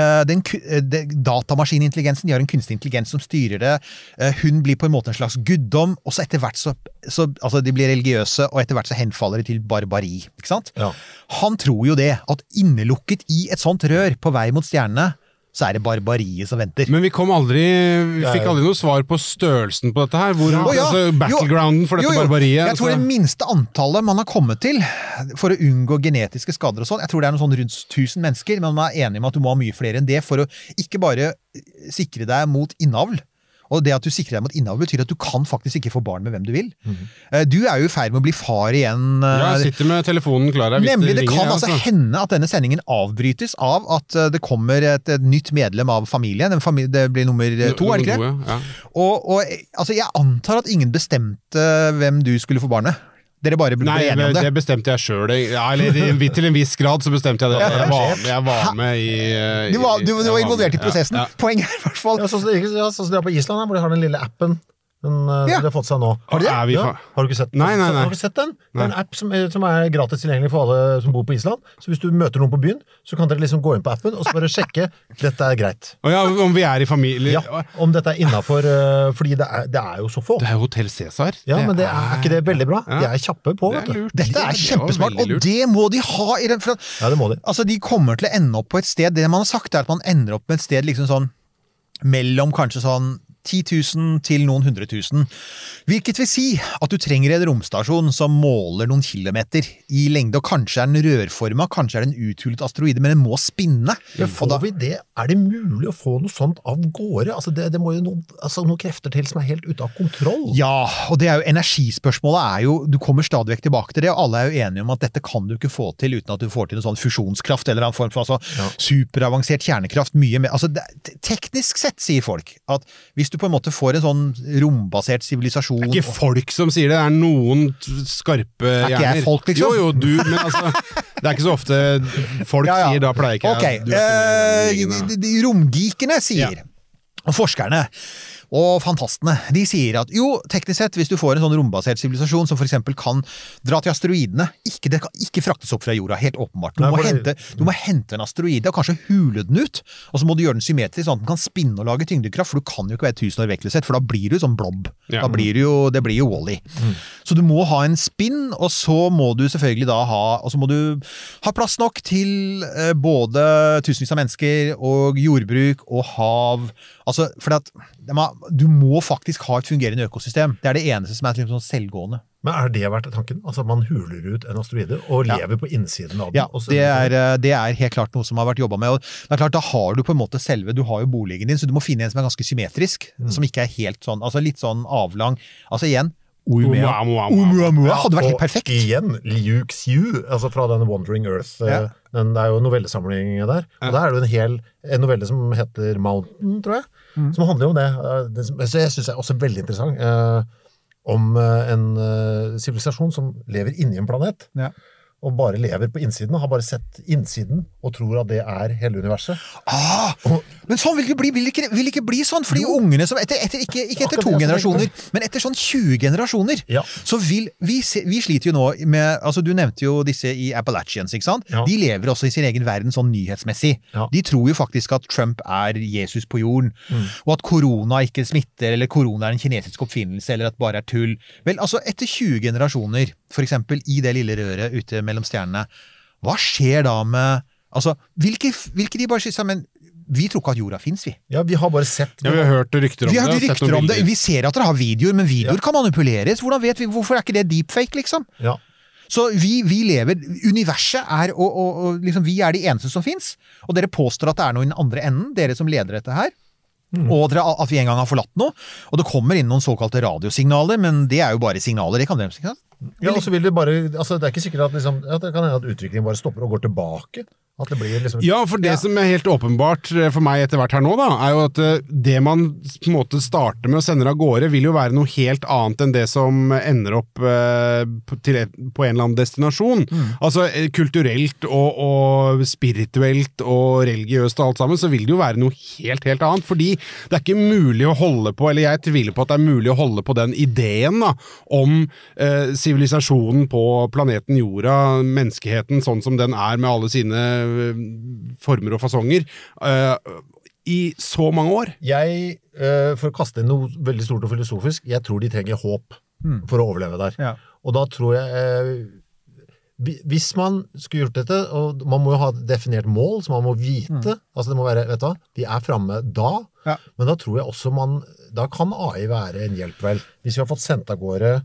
datamaskinintelligensen, de har en kunstig intelligens som styrer det, hun blir på en måte en slags guddom, og så etter hvert altså de blir religiøse, og etter hvert så henfaller de til barbari, ikke sant? Ja. Han tror jo det, at innelukket i et sånt rør på vei mot stjernene, så det barbariet som venter. Men vi fikk aldri noe svar på størrelsen på dette her, altså battlegrounden for dette barbariet. Jeg tror det minste antallet man har kommet til for å unngå genetiske skader og sånn, jeg tror det noe sånn rundt 1000 mennesker, men man enig om at du må ha mye flere enn det for å ikke bare sikre deg mot innavl. Og det at du sikrer deg mot innavl betyr at du kan faktisk ikke få barn med hvem du vil. Du jo i ferd med å bli far igjen. Jeg sitter med telefonen klar her. Nemlig, det kan altså hende at denne sendingen avbrytes av at det kommer et nytt medlem av familien. Det blir nummer 2, det ikke det? Ja. Og altså, jeg antar at ingen bestemte hvem du skulle få barnet. Dere bare ble enige om det? Nei, det bestemte jeg selv. Eller til en viss grad så bestemte jeg det. Jeg var med i... Du var involvert i prosessen. Poenget i hvert fall. Ja, sånn som det på Island, hvor de har den lille appen. Som de har fått seg nå. Har du det? Ja. Har du ikke sett den? Nei. Har du ikke sett den? Det en app som gratis tilgjengelig for alle som bor på Island. Så hvis du møter noen på byen, så kan dere liksom gå inn på appen og så bare sjekke, dette greit. Ja, om vi i familie. Ja, om dette innenfor, fordi det jo så få. Det Hotel Cæsar. Ja, men ikke det veldig bra? De kjappe på, vet du. Dette kjempesmart, og det må de ha i den. Ja, det må de. Altså, de kommer til å ende opp på et sted, det man har sagt at man ender opp med et sted liksom sånn, mellom kanskje sånn 10 000 til noen 100 000. Hvilket vil si at du trenger en romstasjon som måler noen kilometer i lengde, og kanskje den rørformet, kanskje det en uthulet asteroide, men den må spinne. Ja, får vi det? Det mulig å få noe sånt av gårde? Altså, det må jo noen krefter til som helt ute av kontroll. Ja, og det jo energispørsmålet jo, du kommer stadig vekk tilbake til det, og alle jo enige om at dette kan du ikke få til uten at du får til noen sånn fusjonskraft, eller en form for superavansert kjernekraft, mye mer. Altså, teknisk sett sier folk at hvis du på en måte får en sånn rombasert sivilisasjon. Det ikke folk som sier det, det noen skarpe hjerner. Ikke jeg folk, liksom? Jo, du, men altså, det ikke så ofte folk sier, da pleier ikke jeg. De romgeekene sier, og forskerne, og fantastene, de sier at jo, teknisk sett, hvis du får en sånn rombasert sivilisasjon som for eksempel kan dra til asteroidene, det kan ikke fraktes opp fra jorda, helt åpenbart. Du må hente en asteroide og kanskje hule den ut, og så må du gjøre den symmetrisk, sånn at den kan spinne og lage tyngdekraft, for du kan jo ikke være 1000 år vektløshet, for da blir du sånn blob. Ja. Det blir jo Wall-E. Så du må ha en spinn, og så må du selvfølgelig da og så må du ha plass nok til både tusenvis av mennesker, og jordbruk, og hav, altså, for at du må faktisk ha et fungerende økosystem. Det det eneste som litt sånn selvgående. Men det vært tanken? Altså man huler ut en asteroide og lever på innsiden av den? Ja, det helt klart noe som har vært jobbet med. Og det klart, da har du på en måte du har jo boligen din, så du må finne en som ganske symmetrisk, som ikke helt sånn, altså litt sånn avlang. Altså igjen, Oumuamua hadde vært helt perfekt. Og igjen, Liu Xiu, altså fra den Wandering Earth, det jo en novellesamling der, og der det jo en novelle som heter Mountain, tror jeg, som handler om det. Så jeg synes det også veldig interessant, om en sivilisasjon som lever inni en planet. Ja. og bare lever på innsiden, og har bare sett innsiden, og tror at det hele universet. Men sånn vil det ikke bli sånn, fordi ungene som ikke etter 2 generasjoner, men etter sånn 20 generasjoner, så vil vi sliter jo nå med, altså du nevnte jo disse i Appalachians, ikke sant? De lever også i sin egen verden sånn nyhetsmessig. De tror jo faktisk at Trump Jesus på jorden, og at korona ikke smitter, eller korona en kinesisk oppfinnelse, eller at bare tull. Vel, altså etter 20 generasjoner, for eksempel i det lille røret ute mellom stjernene, hva skjer da med, altså, vil ikke de bare si men vi tror ikke at jorda finnes, vi. Ja, vi har bare sett vi har hørt rykter om det. Vi har hørt rykter om det. Vi ser at dere har videoer, men videoer kan manipuleres. Hvordan vet vi, hvorfor ikke det deepfake, liksom? Ja. Så vi lever, universet og liksom, vi de eneste som finnes, og dere påstår at det noe i den andre enden, dere som leder dette her, og at vi en gang har forlatt noe, og det kommer inn noen såkalte radiosignaler, men det jo bare signaler, det kan dere ikke sant? Ja, og så vil det bare, altså det ikke sikkert at, liksom, at det kan hende at utviklingen bare stopper og går tilbake. At det blir liksom... Ja, for det som helt åpenbart for meg etter hvert her nå da, jo at det man på en måte starter med og sender av gårde vil jo være noe helt annet enn det som ender opp på en eller annen destinasjon. Altså kulturelt og spirituelt og religiøst og alt sammen, så vil det jo være noe helt annet, fordi det ikke mulig å holde på, eller jeg tviler på at det mulig å holde på den ideen da, om sivilisasjonen på planeten jorda, menneskeheten sånn som den med alle sine former og fasonger i så mange år. For å kaste inn noe veldig stort og filosofisk, jeg tror de trenger håp for å overleve der. Ja. Og da tror jeg hvis man skulle gjort dette, og man må jo ha et definert mål, så man må vite, altså det må være, vet du hva, de fremme da, men da tror jeg også da kan AI være en hjelp vel. Hvis vi har fått sendt av gårde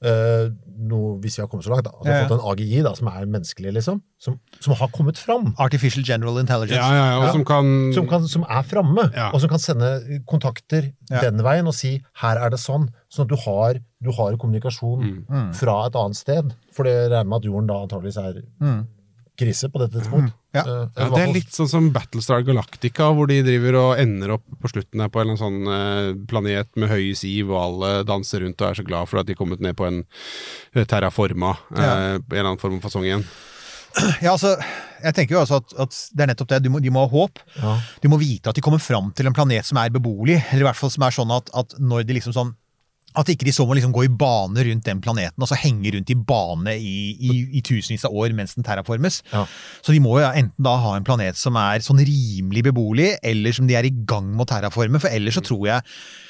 hvis vi har kommet så langt da, at vi har fått en AGI da, som menneskelig liksom, som har kommet fram. Artificial General Intelligence. Og som fremme, og som kan sende kontakter den veien og si, her det sånn at du har kommunikasjon fra et annet sted, for det regner med at jorden da antageligvis krise på dette tidspunkt. Det litt sånn som Battlestar Galactica, hvor de driver og ender opp på slutten på en sånn planet med høy siv, og alle danser rundt og så glad for at de kommet ned på en terraforma, på en eller annen form og fasong igjen. Ja, altså, jeg tenker jo også at det nettopp det, de må ha håp. De må vite at de kommer fram til en planet som beboelig, eller i hvert fall som sånn at når de liksom sånn at ikke de så må liksom gå i bane rundt den planeten, og så henge rundt i bane i tusenvis av år mens den terraformes. Så de må jo enten da ha en planet som sånn rimelig beboelig, eller som de i gang med å terraforme, for ellers så tror jeg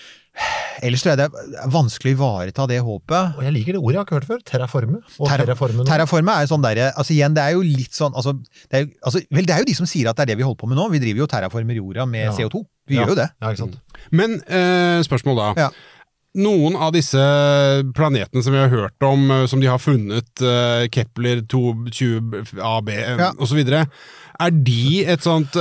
det vanskelig å ivareta det håpet. Og jeg liker det ordet jeg har ikke hørt før, terraforme. Terraforme sånn der, altså igjen, det jo litt sånn, det jo de som sier at det det vi holder på med nå, vi driver jo terraformer jorda med CO2. Vi gjør jo det. Ja, ikke sant. Men spørsmål da. Noen av disse planetene som vi har hørt om, som de har funnet, Kepler 220AB og så videre, de et sånt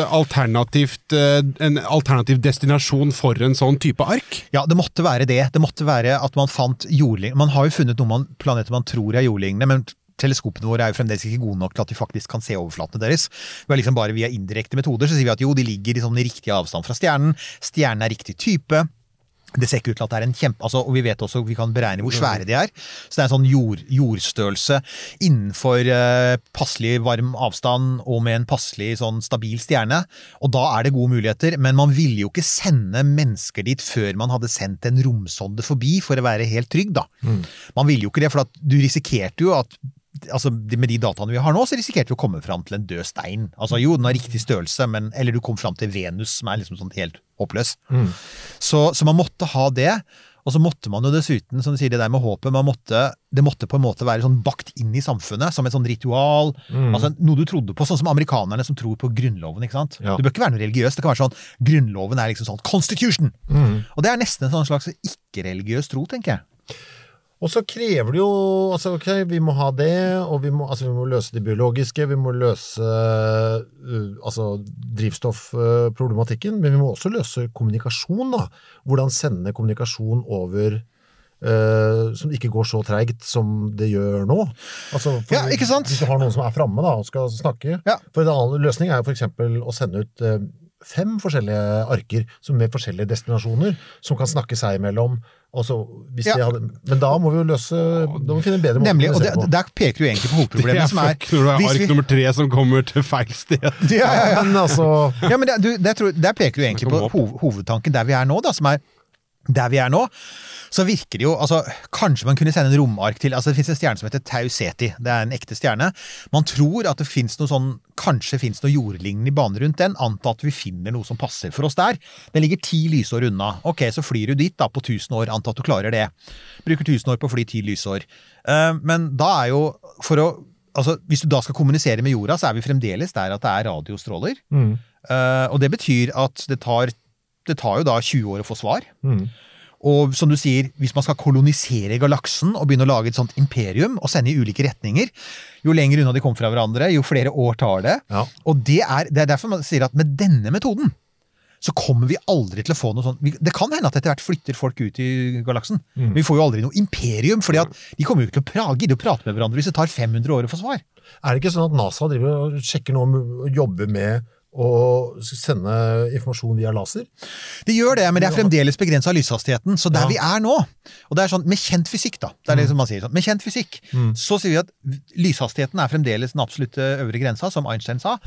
en alternativ destinasjon for en sånn type ark? Ja, det måtte være det. Det måtte være at man fant jordlignende. Man har jo funnet noen planeter man tror jordlignende, men teleskopene våre jo fremdeles ikke gode nok til at vi faktisk kan se overflatene deres. Vi liksom bare via indirekte metoder, så sier vi at jo, de ligger i sånn riktig avstand fra stjernen. Stjernen riktig type. Det ser ikke ut til at det en kjempe... Altså, og vi vet også, vi kan beregne hvor svære de Så det en sånn jordstørrelse innenfor passelig varm avstand og med en passelig sånn stabil stjerne. Og da det gode muligheter, men man ville jo ikke sende mennesker dit før man hadde sendt en romsonde forbi for å være helt trygg, da. Man ville jo ikke det, for at du risikerte jo at altså med de dataene vi har nå, så risikerte vi å komme fram til en død stein. Altså jo, den har riktig størrelse, eller du kom fram til Venus, som liksom sånn helt håpløs. Så man måtte ha det, og så måtte man jo dessuten, som du sier, det der med håpet, det måtte på en måte være sånn bakt inn i samfunnet, som et sånn ritual, altså noe du trodde på, sånn som amerikanerne som tror på grunnloven, ikke sant? Det bør ikke være noe religiøst, det kan være sånn, grunnloven liksom sånn, constitution! Og det nesten en sånn slags ikke-religiøs tro, tenker jeg. Og så krever det jo, altså ok, vi må ha det, og vi må løse det biologiske, vi må løse drivstoffproblematikken, men vi må også løse kommunikasjon da. Hvordan sende kommunikasjon over som ikke går så tregt som det gjør nå. Altså, ikke sant? Hvis du har noen som fremme da, og skal snakke. For en annen løsning jo for eksempel å sende ut 5 forskjellige arker som med forskjellige destinasjoner, som kan snakke seg imellom. Men da må vi jo da må vi finne en bedre måte. Nemlig, og der peker du egentlig på hovedproblemet som når du har ark nummer 3 som kommer til feil sted. Men der peker du egentlig på hovedtanken der vi er nå, da, som er der vi er nå. Så virker det jo, kanskje man kunne sende en romark til, det finnes en stjerne som heter Tau Ceti, det er en ekte stjerne. Man tror at det finnes noe sånn, kanskje finnes noe jordlignende bane rundt den, anta at vi finner noe som passer for oss der. Den ligger 10 lysår unna. Ok, så flyr du dit da på 1000 år, anta at du klarer det. Bruker 1000 år på å fly 10 lysår. Men da er jo, hvis du da skal kommunisere med jorda, så er vi fremdeles der at det er radiostråler. Og det betyr at det tar jo da 20 år å få svar. Og som du sier, hvis man skal kolonisere galaksen og begynne å lage et sånt imperium og sende i ulike retninger, jo lenger unna de kommer fra hverandre, jo flere år tar det. Og det er derfor man sier at med denne metoden så kommer vi aldri til å få noe sånt. Det kan hende at etter hvert flytter folk ut i galaksen, men vi får jo aldri noe imperium, fordi at de kommer jo ikke til å gidde å prate med hverandre hvis det tar 500 år å få svar. Er det ikke sånn at NASA driver og sjekker noe og jobber med og sende informasjon via laser? Det gjør det, men det er fremdeles begrenset av lyshastigheten, så der vi er nå, og det er sånn, med kjent fysikk da, det er det som man sier sånn, med kjent fysikk, så sier vi at lyshastigheten er fremdeles den absolutte øvre grensa, som Einstein sa,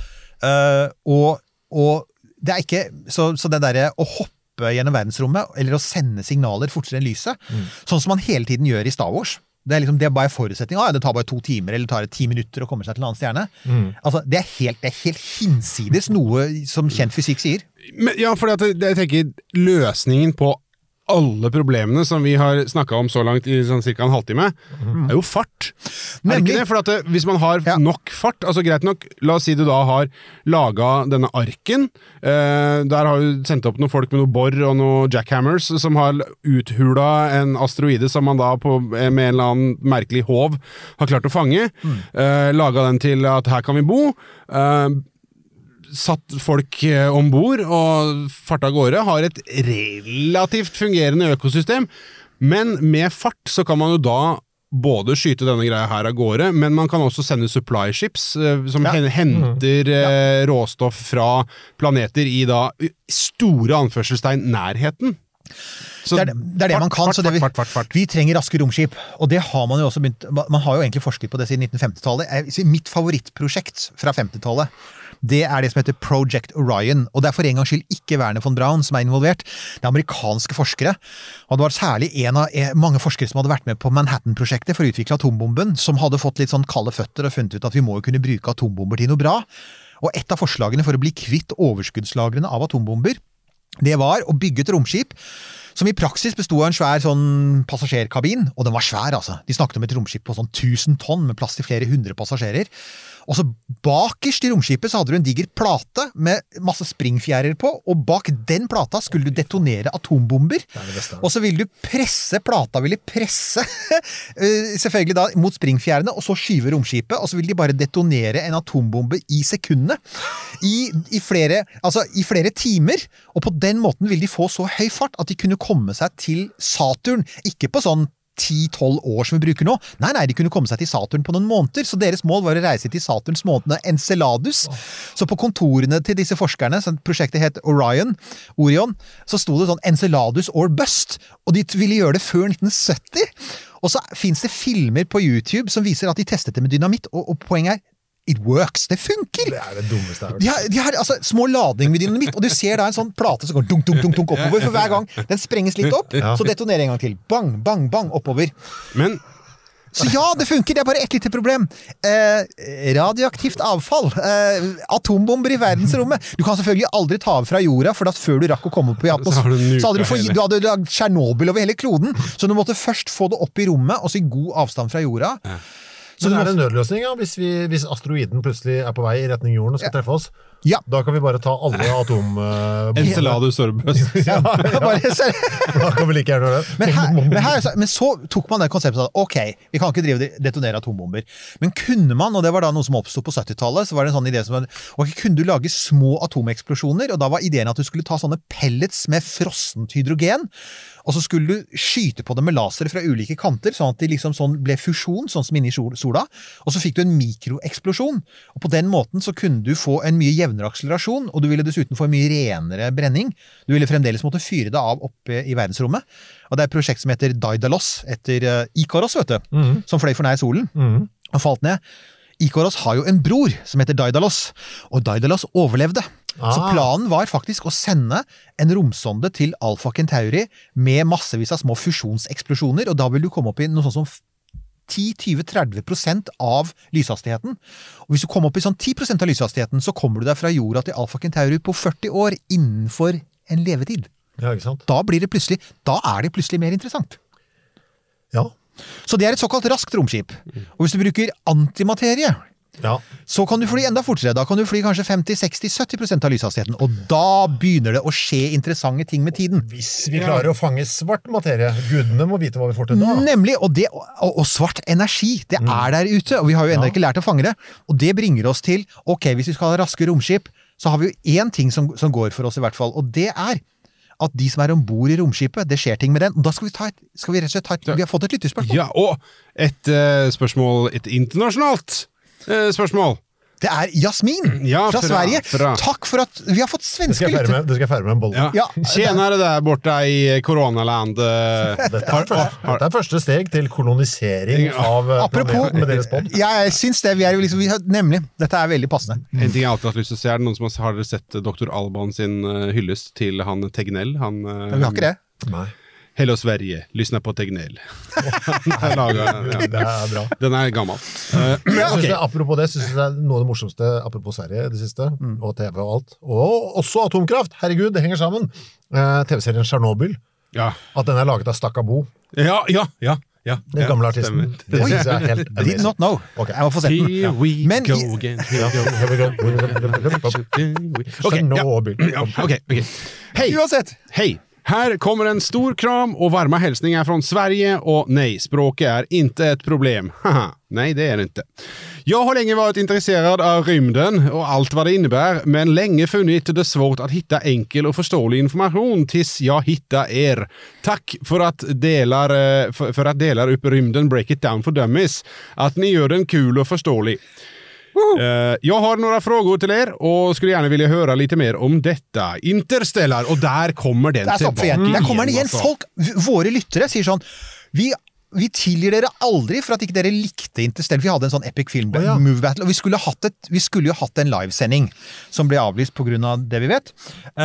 og det er ikke, så det der å hoppe gjennom verdensrommet, eller å sende signaler fortere enn lyset, sånn som man hele tiden gjør i Star Wars, det er bare forutsetning, det tar bare 2 timer, eller tar 10 minutter å komme seg til en annen stjerne. Det er helt hinsides noe som kjent fysikk sier. Men, ja, fordi jeg tenker løsningen på alle problemene som vi har snakket om så langt i sånn cirka en halvtime, er jo fart. Er det ikke det? For hvis man har nok fart, greit nok, la oss si du da har laget denne arken, der har du sendt opp noen folk med noe bor og noen jackhammers som har uthula en asteroide som man da med en eller annen merkelig håv har klart å fange, laget den til at her kan vi bo, satt folk ombord og farta av gårde, har et relativt fungerende økosystem, men med fart så kan man jo da både skyte denne greia her av gårde, men man kan også sende supply ships som henter råstoff fra planeter i da store anførselstegn nærheten. Så det er det man kan, vi trenger raske romskip, og det har man jo også begynt, man har jo egentlig forsket på det siden 1950-tallet. Mitt favorittprosjekt fra 50-tallet, det er det som heter Project Orion, og det er for en gangs skyld ikke Wernher von Braun som er involvert, det er amerikanske forskere, og det var særlig mange forskere som hadde vært med på Manhattan-prosjektet for å utvikle atombomben, som hadde fått litt sånn kalde føtter og funnet ut at vi må jo kunne bruke atombomber til noe bra, og et av forslagene for å bli kvitt overskuddslagrene av atombomber, det var å bygge et romskip som i praksis bestod av en svær sånn passasjerkabin, og den var svær altså. De snakket om et romskip på sånn 1000 tonn med plass til flere 100 passasjerer. Og så bakerst i romskipet så hadde du en diger plate med masse springfjærer på, og bak den plata skulle du detonere atombomber. Og så ville du plata ville presse selvfølgelig da mot springfjærene, og så skyve romskipet, og så ville de bare detonere en atombombe i sekundene i flere timer, og på den måten ville de få så høy fart at de kunne komme seg til Saturn, ikke på sånn 10-12 år som vi bruker nå. Nei, de kunne komme seg til Saturn på noen måneder, så deres mål var å reise til Saturns måned Enceladus. Så på kontorene til disse forskerne, prosjektet het Orion, så sto det sånn Enceladus or bust, og de ville gjøre det før 1970. Og så finnes det filmer på YouTube som viser at de testet det med dynamitt, og poenget er it works, det funker! Det er det dummeste jeg har hørt. De har små ladning med dynamitt, og du ser da en sånn plate som går dunk, dunk, dunk, dunk oppover, for hver gang den sprenges litt opp, så detonerer en gang til. Bang, bang, bang, oppover. Så ja, det funker, det er bare et lite problem. Radioaktivt avfall. Atombomber i verdensrommet. Du kan selvfølgelig aldri ta av fra jorda, for at før du rakk å komme opp i atmosfæren, så hadde du lagd Tsjernobyl over hele kloden, så du måtte først få det opp i rommet, og så i god avstand fra jorda. Men er det en nødløsning, hvis asteroiden plutselig er på vei i retning jorden og skal treffe oss? Ja. Da kan vi bare ta alle Enceladus or bust. Da kan vi like gjerne gjøre det. Men så tok man det konseptet at ok, vi kan ikke detonere atombomber. Men kunne man, og det var da noe som oppstod på 70-tallet, så var det en sånn idé som kunne du lage små atomeksplosjoner, og da var ideen at du skulle ta sånne pellets med frossent hydrogen, og så skulle du skyte på dem med laser fra ulike kanter, sånn at de liksom sånn ble fusjon, sånn som inne i sola, og så fikk du en mikroeksplosjon, og på den måten så kunne du få en mye jevnere akselerasjon, og du ville dessuten få en mye renere brenning. Du ville fremdeles måtte fyre det av oppe i verdensrommet, og det er et prosjekt som heter Daidalos, etter Ikaros, vet du, som fløy for nær solen, og falt ned. Ikaros har jo en bror som heter Daidalos, og Daidalos overlevde. Så planen var faktisk å sende en romsonde til Alpha Centauri med massevis av små fusjonseksplosjoner, og da vil du komme opp i noe sånt som 10-20-30% av lyshastigheten. Og hvis du kommer opp i sånn 10% av lyshastigheten, så kommer du deg fra jorda til Alpha Centauri på 40 år innenfor en levetid. Ja, ikke sant? Da er det plutselig mer interessant. Ja. Så det er et såkalt raskt romskip. Og hvis du bruker antimaterie, så kan du fly enda fortere. Da kan du fly kanskje 50-60-70% av lyshastigheten, og da begynner det å skje interessante ting med tiden. Hvis vi klarer å fange svart materie, gudene må vite hva vi får til da. Nemlig, og svart energi, det er der ute, og vi har jo enda ikke lært å fange det, og det bringer oss til, ok, hvis vi skal ha raske romskip, så har vi jo en ting som går for oss i hvert fall, og det er at de som er ombord i romskipet, det skjer ting med den, og da skal vi rett og slett vi har fått et lyttespørsmål. Ja, og et spørsmål, et internasjonalt spørsmål. Det er Jasmin fra Sverige. Takk for at vi har fått svenske lytter. Det skal jeg fære med en bolle. Ja. Tjenere der borte i koronaland. Dette er første steg til kolonisering av planeten med deres podd. Jeg synes det, nemlig, dette er veldig passende. En ting jeg alltid har lyst til å se, er det noen som har sett Dr. Alban sin hyllest til han Tegnell? Vi har ikke det. Nei. Hello Sverige, lyssna på Tegnell. Det er bra. Den er gammel. Apropos det, synes jeg det er noe av det morsomste, apropos Sverige det siste, og TV og alt. Og også atomkraft, herregud, det henger sammen. TV-serien Chernobyl, at den er laget av Stakabo. Ja. Den gamle artisten. Det synes jeg er helt amazing. Did not know. Ok, jeg må få sett den. Here we go again. Chernobyl. Ok. Hej. Här kommer en stor kram och varma hälsningar från Sverige och nej, språket är inte ett problem. Haha, nej det är det inte. Jag har länge varit intresserad av rymden och allt vad det innebär, men länge funnit det svårt att hitta enkel och förståelig information tills jag hittar er. Tack för att delar upp rymden Break It Down for Dummies. Att ni gör den kul och förståelig. Jag har några frågor till er och skulle gärna vilja höra lite mer om detta. Interstellar, og der kommer den tilbake. Der kommer den igjen. Folk, våre lyttere sier sånn, vi tilgir dere aldri for at ikke dere likte Interstellar. Vi hadde en sånn epic film, Movie Battle, og vi skulle jo hatt en livesending som ble avlyst på grunn av det vi vet.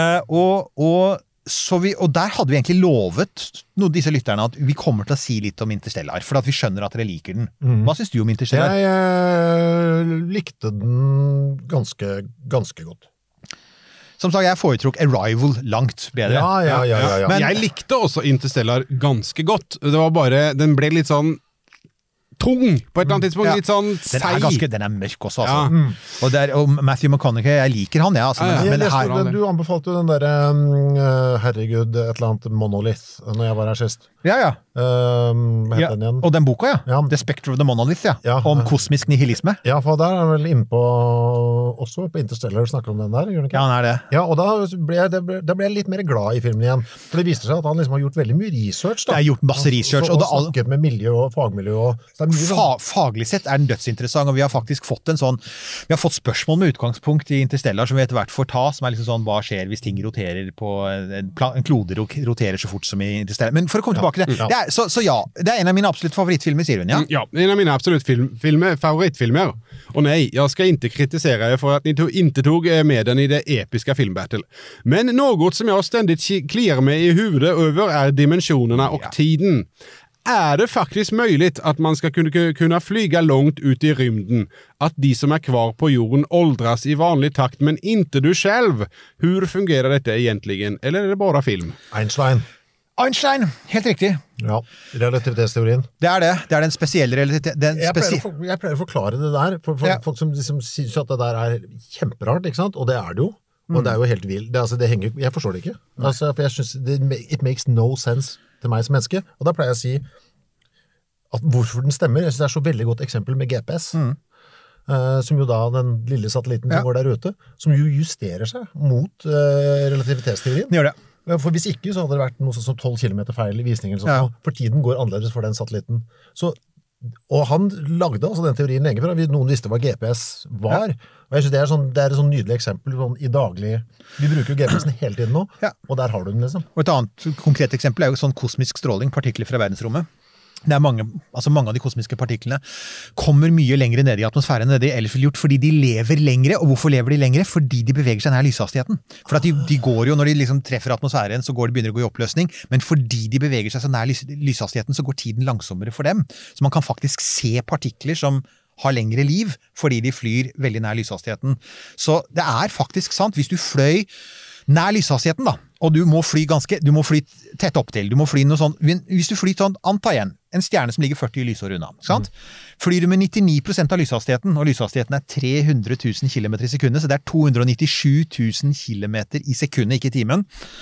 Og der hadde vi egentlig lovet disse lytterne at vi kommer til å si litt om Interstellar, for at vi skjønner at dere liker den. Hva synes du om Interstellar? Jeg likte den ganske godt. Som sagt, jeg foretrukk Arrival langt bedre. Ja. Men jeg likte også Interstellar ganske godt. Det var bare, den ble litt sånn tung på et eller annet tidspunkt, litt sånn seig. Den er mørk også, altså. Og Matthew McConaughey, jeg liker han, Du anbefalte jo den der herregud, et eller annet Monolith når jeg var her sist. Ja. Hva heter den igjen? Og den boka, The Spectre of the Monolith, om kosmisk nihilisme. Ja, for der er han vel inne på også på Interstellar snakker om den der, gjør han ikke? Ja, han er det. Ja, og da ble jeg litt mer glad i filmen igjen, for det viste seg at han liksom har gjort veldig mye research da. Det har gjort masse research. Og snakket med miljø og fagmiljø og faglig sett er den dødsinteressant, og vi har faktisk fått spørsmål med utgangspunkt i Interstellar som vi etter hvert får ta, som er liksom sånn, hva skjer hvis ting roterer på en klode roterer så fort som i Interstellar. Men for å komme tilbake til det, det er en av mine absolutt favorittfilmer, sier hun, ja? Ja, en av mine absolutt favorittfilmer. Och nej, jag ska inte kritisera er för att ni inte tog med den i det episka filmbattle. Men något som jag ständigt kliar mig i huvudet över är dimensionerna och tiden. Är det faktiskt möjligt att man ska kunna flyga långt ut i rymden? Att de som är kvar på jorden åldras i vanlig takt, men inte du själv? Hur fungerar detta egentligen? Eller är det bara film? Einstein, helt riktig. Ja, relativitetsteorien. Det er den spesielle relativiteten. Jeg pleier å forklare det der, for folk som liksom synes at det der er kjemperart, ikke sant? Og det er det jo. Og det er jo helt vilt. Jeg forstår det ikke. For jeg synes, it makes no sense til meg som menneske. Og da pleier jeg å si at hvorfor den stemmer. Jeg synes det er så veldig godt eksempel med GPS. Som jo da den lille satellitten som går der ute, som jo justerer seg mot relativitetsteorien. Den gjør det. For hvis ikke, så hadde det vært noe sånn som 12 kilometer feil i visningen, for tiden går annerledes for den satellitten. Og han lagde altså den teorien lenge før noen visste hva GPS var. Og jeg synes det er et sånn nydelig eksempel i daglig. Vi bruker jo GPS-en hele tiden nå, og der har du den liksom. Og et annet konkret eksempel er jo sånn kosmisk stråling, partikler fra verdensrommet. Det er mange av de kosmiske partiklene kommer mye lengre ned i atmosfæren enn det de ellers ville gjort, fordi de lever lengre. Og hvorfor lever de lengre? Fordi de beveger seg nær lyshastigheten. For at de går jo, når de liksom treffer atmosfæren, så begynner det å gå i oppløsning, men fordi de beveger seg så nær lyshastigheten, så går tiden langsommere for dem. Så man kan faktisk se partikler som har lengre liv, fordi de flyr veldig nær lyshastigheten. Så det er faktisk sant, hvis du fløy nær lyshastigheten da, og du må fly tett opp til, du må fly noe sånn, hvis du flyr sånn, anta igjen, en stjerne som ligger 40 lysår unna, sant? Flyr du med 99% av lyshastigheten, og lyshastigheten er 300 000 km i sekundet, så det er 297 000 km i sekundet, ikke i timen.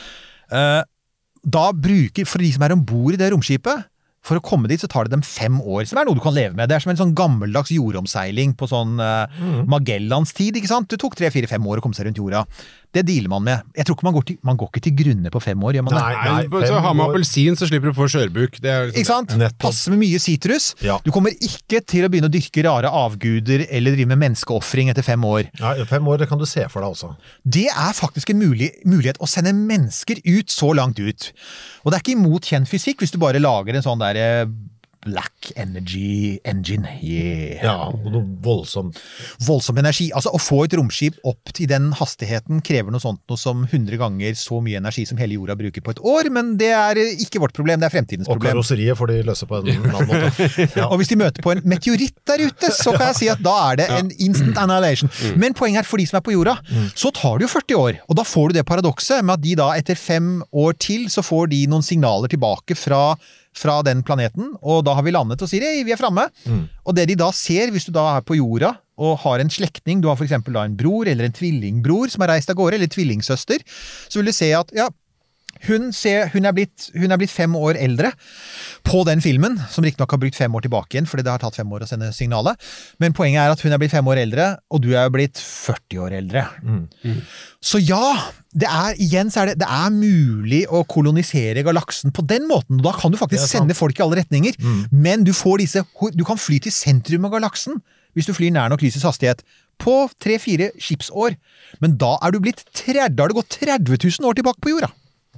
Da for de som er ombord i det romskipet, for å komme dit så tar det dem 5 år, som er noe du kan leve med. Det er som en sånn gammeldags jordomseiling på sånn Magellans tid, ikke sant? Det tok 3, 4, 5 år å komme seg rundt jorda. Det dealer man med. Jeg tror ikke man går ikke til grunne på 5 år, gjør man det? Nei, så har man appelsin, så slipper du å få skjørbuk. Ikke sant? Passe med mye sitrus. Ja. Du kommer ikke til å begynne å dyrke rare avguder eller drive med menneskeoffring etter 5 år. Ja, 5 år, det kan du se for deg også. Det er faktisk en mulighet å sende mennesker ut så langt ut. Og det er ikke imot kjent fysikk hvis du bare lager en sånn der Black Energy Engine. Yeah. Ja, og noe voldsomt. Voldsom energi. Altså, å få et romskip opp til den hastigheten krever noe sånt, noe som 100 ganger så mye energi som hele jorda bruker på et år, men det er ikke vårt problem, det er fremtidens problem. Og karosseriet får de løse på en annen måte. Ja. Og hvis de møter på en meteoritt der ute, så kan jeg si at da er det en instant annihilation. Men poenget er, for de som er på jorda, så tar det jo 40 år, og da får du det paradokset med at de da etter 5 år til, så får de noen signaler tilbake fra den planeten, og da har vi landet og sier, vi er fremme. Og det de da ser, hvis du da er på jorda, og har en slektning, du har for eksempel da en bror, eller en tvillingbror som har reist av gårde, eller tvillingsøster, så vil du se at, hun er blitt 5 år eldre på den filmen, som riktignok har brukt 5 år tilbake igjen, fordi det har tatt 5 år å sende signalet. Men poenget er at hun er blitt 5 år eldre, og du er blitt 40 år eldre. Så det er mulig å kolonisere galaksen på den måten, og da kan du faktisk sende folk i alle retninger, men du kan fly til sentrum av galaksen, hvis du flyr nær nok lysets hastighet, på 3-4 skipsår. Men da har det gått 30 000 år tilbake på jorda.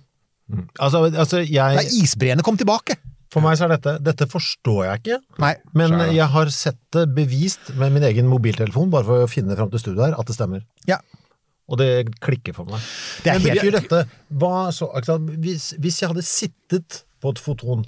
Da isbreene kom tilbake. For meg så er dette forstår jeg ikke. Nei, men jeg har sett det bevist med min egen mobiltelefon, bare for å finne frem til studiet her, at det stemmer. Ja. Og det klikker for meg. Men betyr dette, hvis jeg hadde sittet på et foton,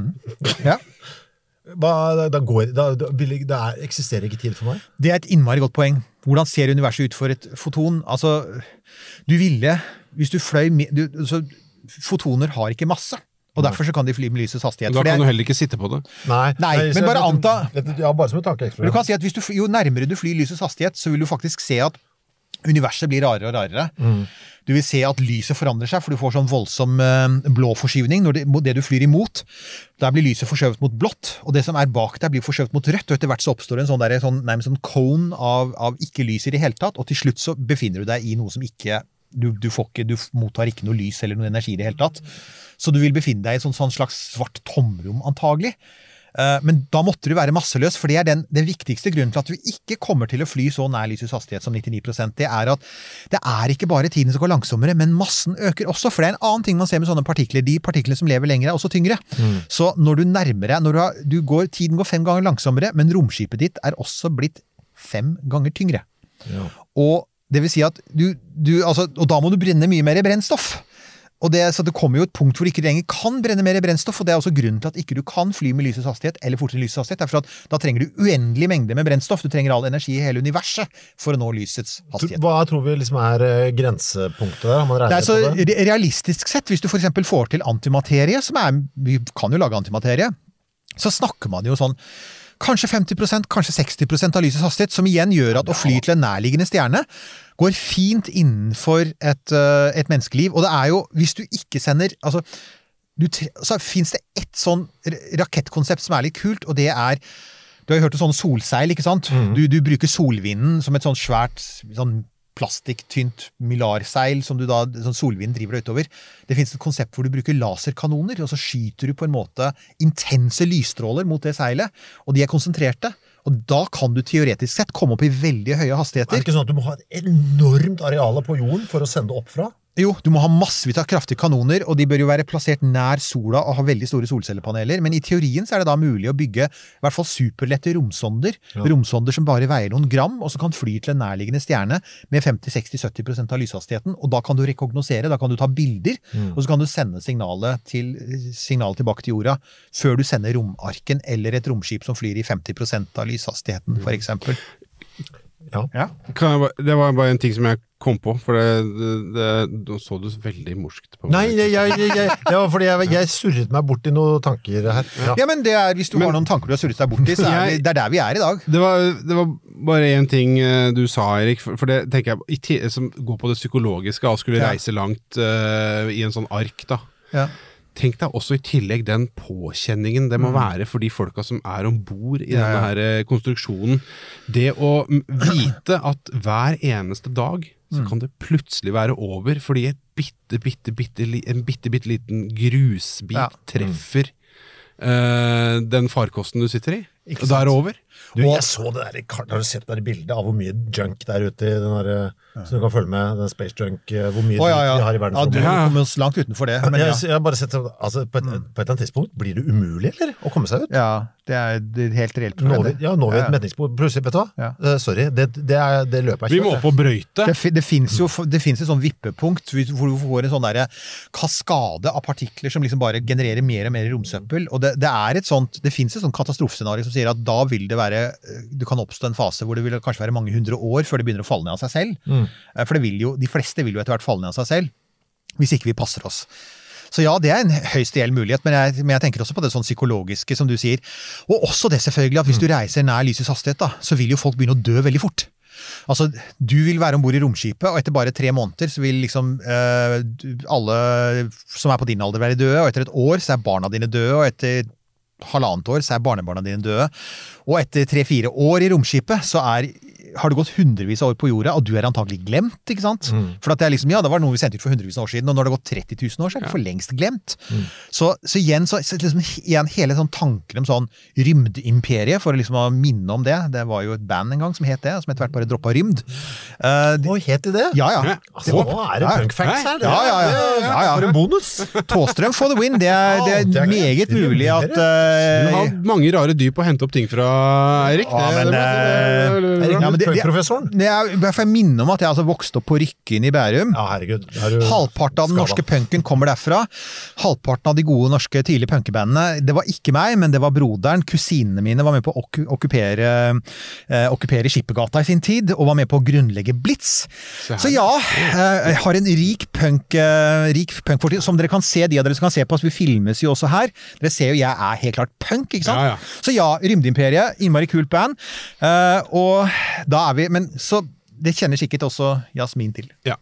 det eksisterer ikke tid for meg? Det er et innmari godt poeng. Hvordan ser universet ut for et foton? Altså, hvis du fløy fotoner har ikke masse, og derfor så kan de fly med lysets hastighet. Da kan du heller ikke sitte på det. Nei, men bare anta. Ja, bare som et tankeeksperiment. Du kan si at jo nærmere du flyr lysets hastighet, så vil du faktisk se at universet blir rarere og rarere. Du vil se at lyset forandrer seg, for du får sånn voldsom blå forskyvning når det du flyr imot. Der blir lyset forskjøvet mot blått, og det som er bak der blir forskjøvet mot rødt, og etter hvert så oppstår en nærmest sånn cone av ikke lys i det hele tatt, og til slutt så befinner du deg i noe som ikke du mottar ikke noe lys eller noe energi i det hele tatt. Så du vil befinne deg i et sånn slags svart tomrom antagelig. Men da måtte du være masseløs, for det er den viktigste grunnen til at du ikke kommer til å fly så nær lysets hastighet som 99%. Det er at det er ikke bare tiden som går langsommere, men massen øker også, for det er en annen ting man ser med sånne partikler. De partiklene som lever lenger er også tyngre. Så når du nærmer deg, tiden går 5 ganger langsommere, men romskipet ditt er også blitt 5 ganger tyngre. Ja. Og det vil si at og da må du brenne mye mer brennstoff. Så det kommer jo et punkt hvor ikke du lenger kan brenne mer brennstoff, og det er også grunnen til at ikke du kan fly med lysets hastighet, eller fortere lysets hastighet, derfor at da trenger du uendelig mengde med brennstoff, du trenger all energi i hele universet for å nå lysets hastighet. Hva tror vi liksom er grensepunktet der? Man regner på det? Realistisk sett, hvis du for eksempel får til antimaterie, vi kan jo lage antimaterie, så snakker man jo sånn, kanskje 50%, kanskje 60% av lysets hastighet, som igjen gjør at å fly til en nærliggende stjerne går fint innenfor et menneskeliv. Og det er jo, hvis du ikke sender, så finnes det et sånn rakettkonsept som er litt kult, og det er, du har jo hørt om sånn solseil, ikke sant? Du bruker solvinden som et sånn svært, plastikktynt mylarseil som du da, sånn solvind driver deg utover. Det finnes et konsept hvor du bruker laserkanoner, og så skyter du på en måte intense lysstråler mot det seilet, og de konsentrerte. Og da kan du teoretisk sett komme opp i veldig høye hastigheter. Er det ikke sånn at du må ha et enormt areale på jorden for å sende opp fra? Jo, du må ha massevis av kraftige kanoner, og de bør jo være plassert nær sola og ha veldig store solcellepaneler, men i teorien så er det da mulig å bygge i hvert fall superlette romsonder, romsonder som bare veier noen gram, og så kan fly til en nærliggende stjerne med 50-60-70% av lyshastigheten, og da kan du rekognosere, da kan du ta bilder, og så kan du sende signalet tilbake til jorda, før du sender romarken eller et romskip som flyr i 50% av lyshastigheten, for eksempel. Ja. Det var bare en ting som jeg kom på, for da så du veldig morskt på meg. Nei, det var fordi jeg surret meg bort i noen tanker her. Ja, men det hvis du har noen tanker du har surret deg bort i, så det er der vi er i dag. Det var bare en ting du sa, Erik, for det tenker jeg, som går på det psykologiske, og skulle reise langt i en sånn ark da. Ja. Tenk deg også i tillegg den påkjenningen det må være for de folka som er ombord i denne her konstruksjonen. Det å vite at hver eneste dag så kan det plutselig være over fordi en bitte liten grusbit treffer den farkosten du sitter i. Og da er det over. Jeg så det der, har du sett det bildet av hvor mye junk der ute i den der, så du kan følge med den space junk, hvor mye de har i verdensrommet. Ja, du kommer oss langt utenfor det. Men jeg har bare sett, altså på et eller annet tidspunkt blir det umulig, eller? Å komme seg ut? Ja, det er helt reelt. Nå vi et metningspunkt. Plutselig, vet du hva? Sorry, det løper jeg ikke. Vi må på brøyte. Det finnes et sånn vippepunkt hvor du får en sånn der kaskade av partikler som liksom bare genererer mer og mer romsøppel, og det finnes et sånt katastrofescenario som sier at da vil det være, du kan oppstå en fase hvor det vil kanskje være mange 100 år før det begynner å falle ned av seg selv. For de fleste vil jo etter hvert falle ned av seg selv, hvis ikke vi passer oss. Så ja, det er en høyst reell mulighet, men jeg tenker også på det sånn psykologiske, som du sier. Og også det selvfølgelig, at hvis du reiser nær lysets hastighet, da, så vil jo folk begynne å dø veldig fort. Altså, du vil være ombord i romskipet, og etter bare 3 måneder så vil liksom alle som er på din alder være døde, og etter et år så er barna dine døde, og etter 1,5 år så er barnebarna dine døde, og etter 3-4 år i romskipet så har det gått hundrevis av år på jorda, og du er antagelig glemt, ikke sant? For at det liksom, det var noe vi sendte ut for hundrevis av år siden, og når det har gått 30 000 år, så er det for lengst glemt. Så igjen, hele sånn tanken om sånn rymdimperie, for å liksom minne om det var jo et band en gang som het det, som etter hvert bare droppet rymd. Het det? Ja. Altså, nå er det punkfacts her. Ja. For en bonus. Tåstrøm for the win, det er meget mulig at... Du har mange rare dyp å hente opp ting fra, Erik. Punkprofessoren? Jeg får minne om at jeg vokste opp på Rykken i Bærum. Ja, herregud. Halvparten av den norske punken kommer derfra. Halvparten av de gode norske tidlige punkebandene, det var ikke meg, men det var broderen. Kusinene mine var med på å okkupere Skippergata i sin tid, og var med på å grunnlegge Blitz. Så ja, jeg har en rik punkfortid, som dere kan se, de av dere som kan se på oss, vi filmes jo også her. Dere ser jo, jeg er helt klart punk, ikke sant? Ja. Så ja, Rymdimperie, innmari kult band, og da er vi, men så det kjenner sikkert også Jasmin til. Ja.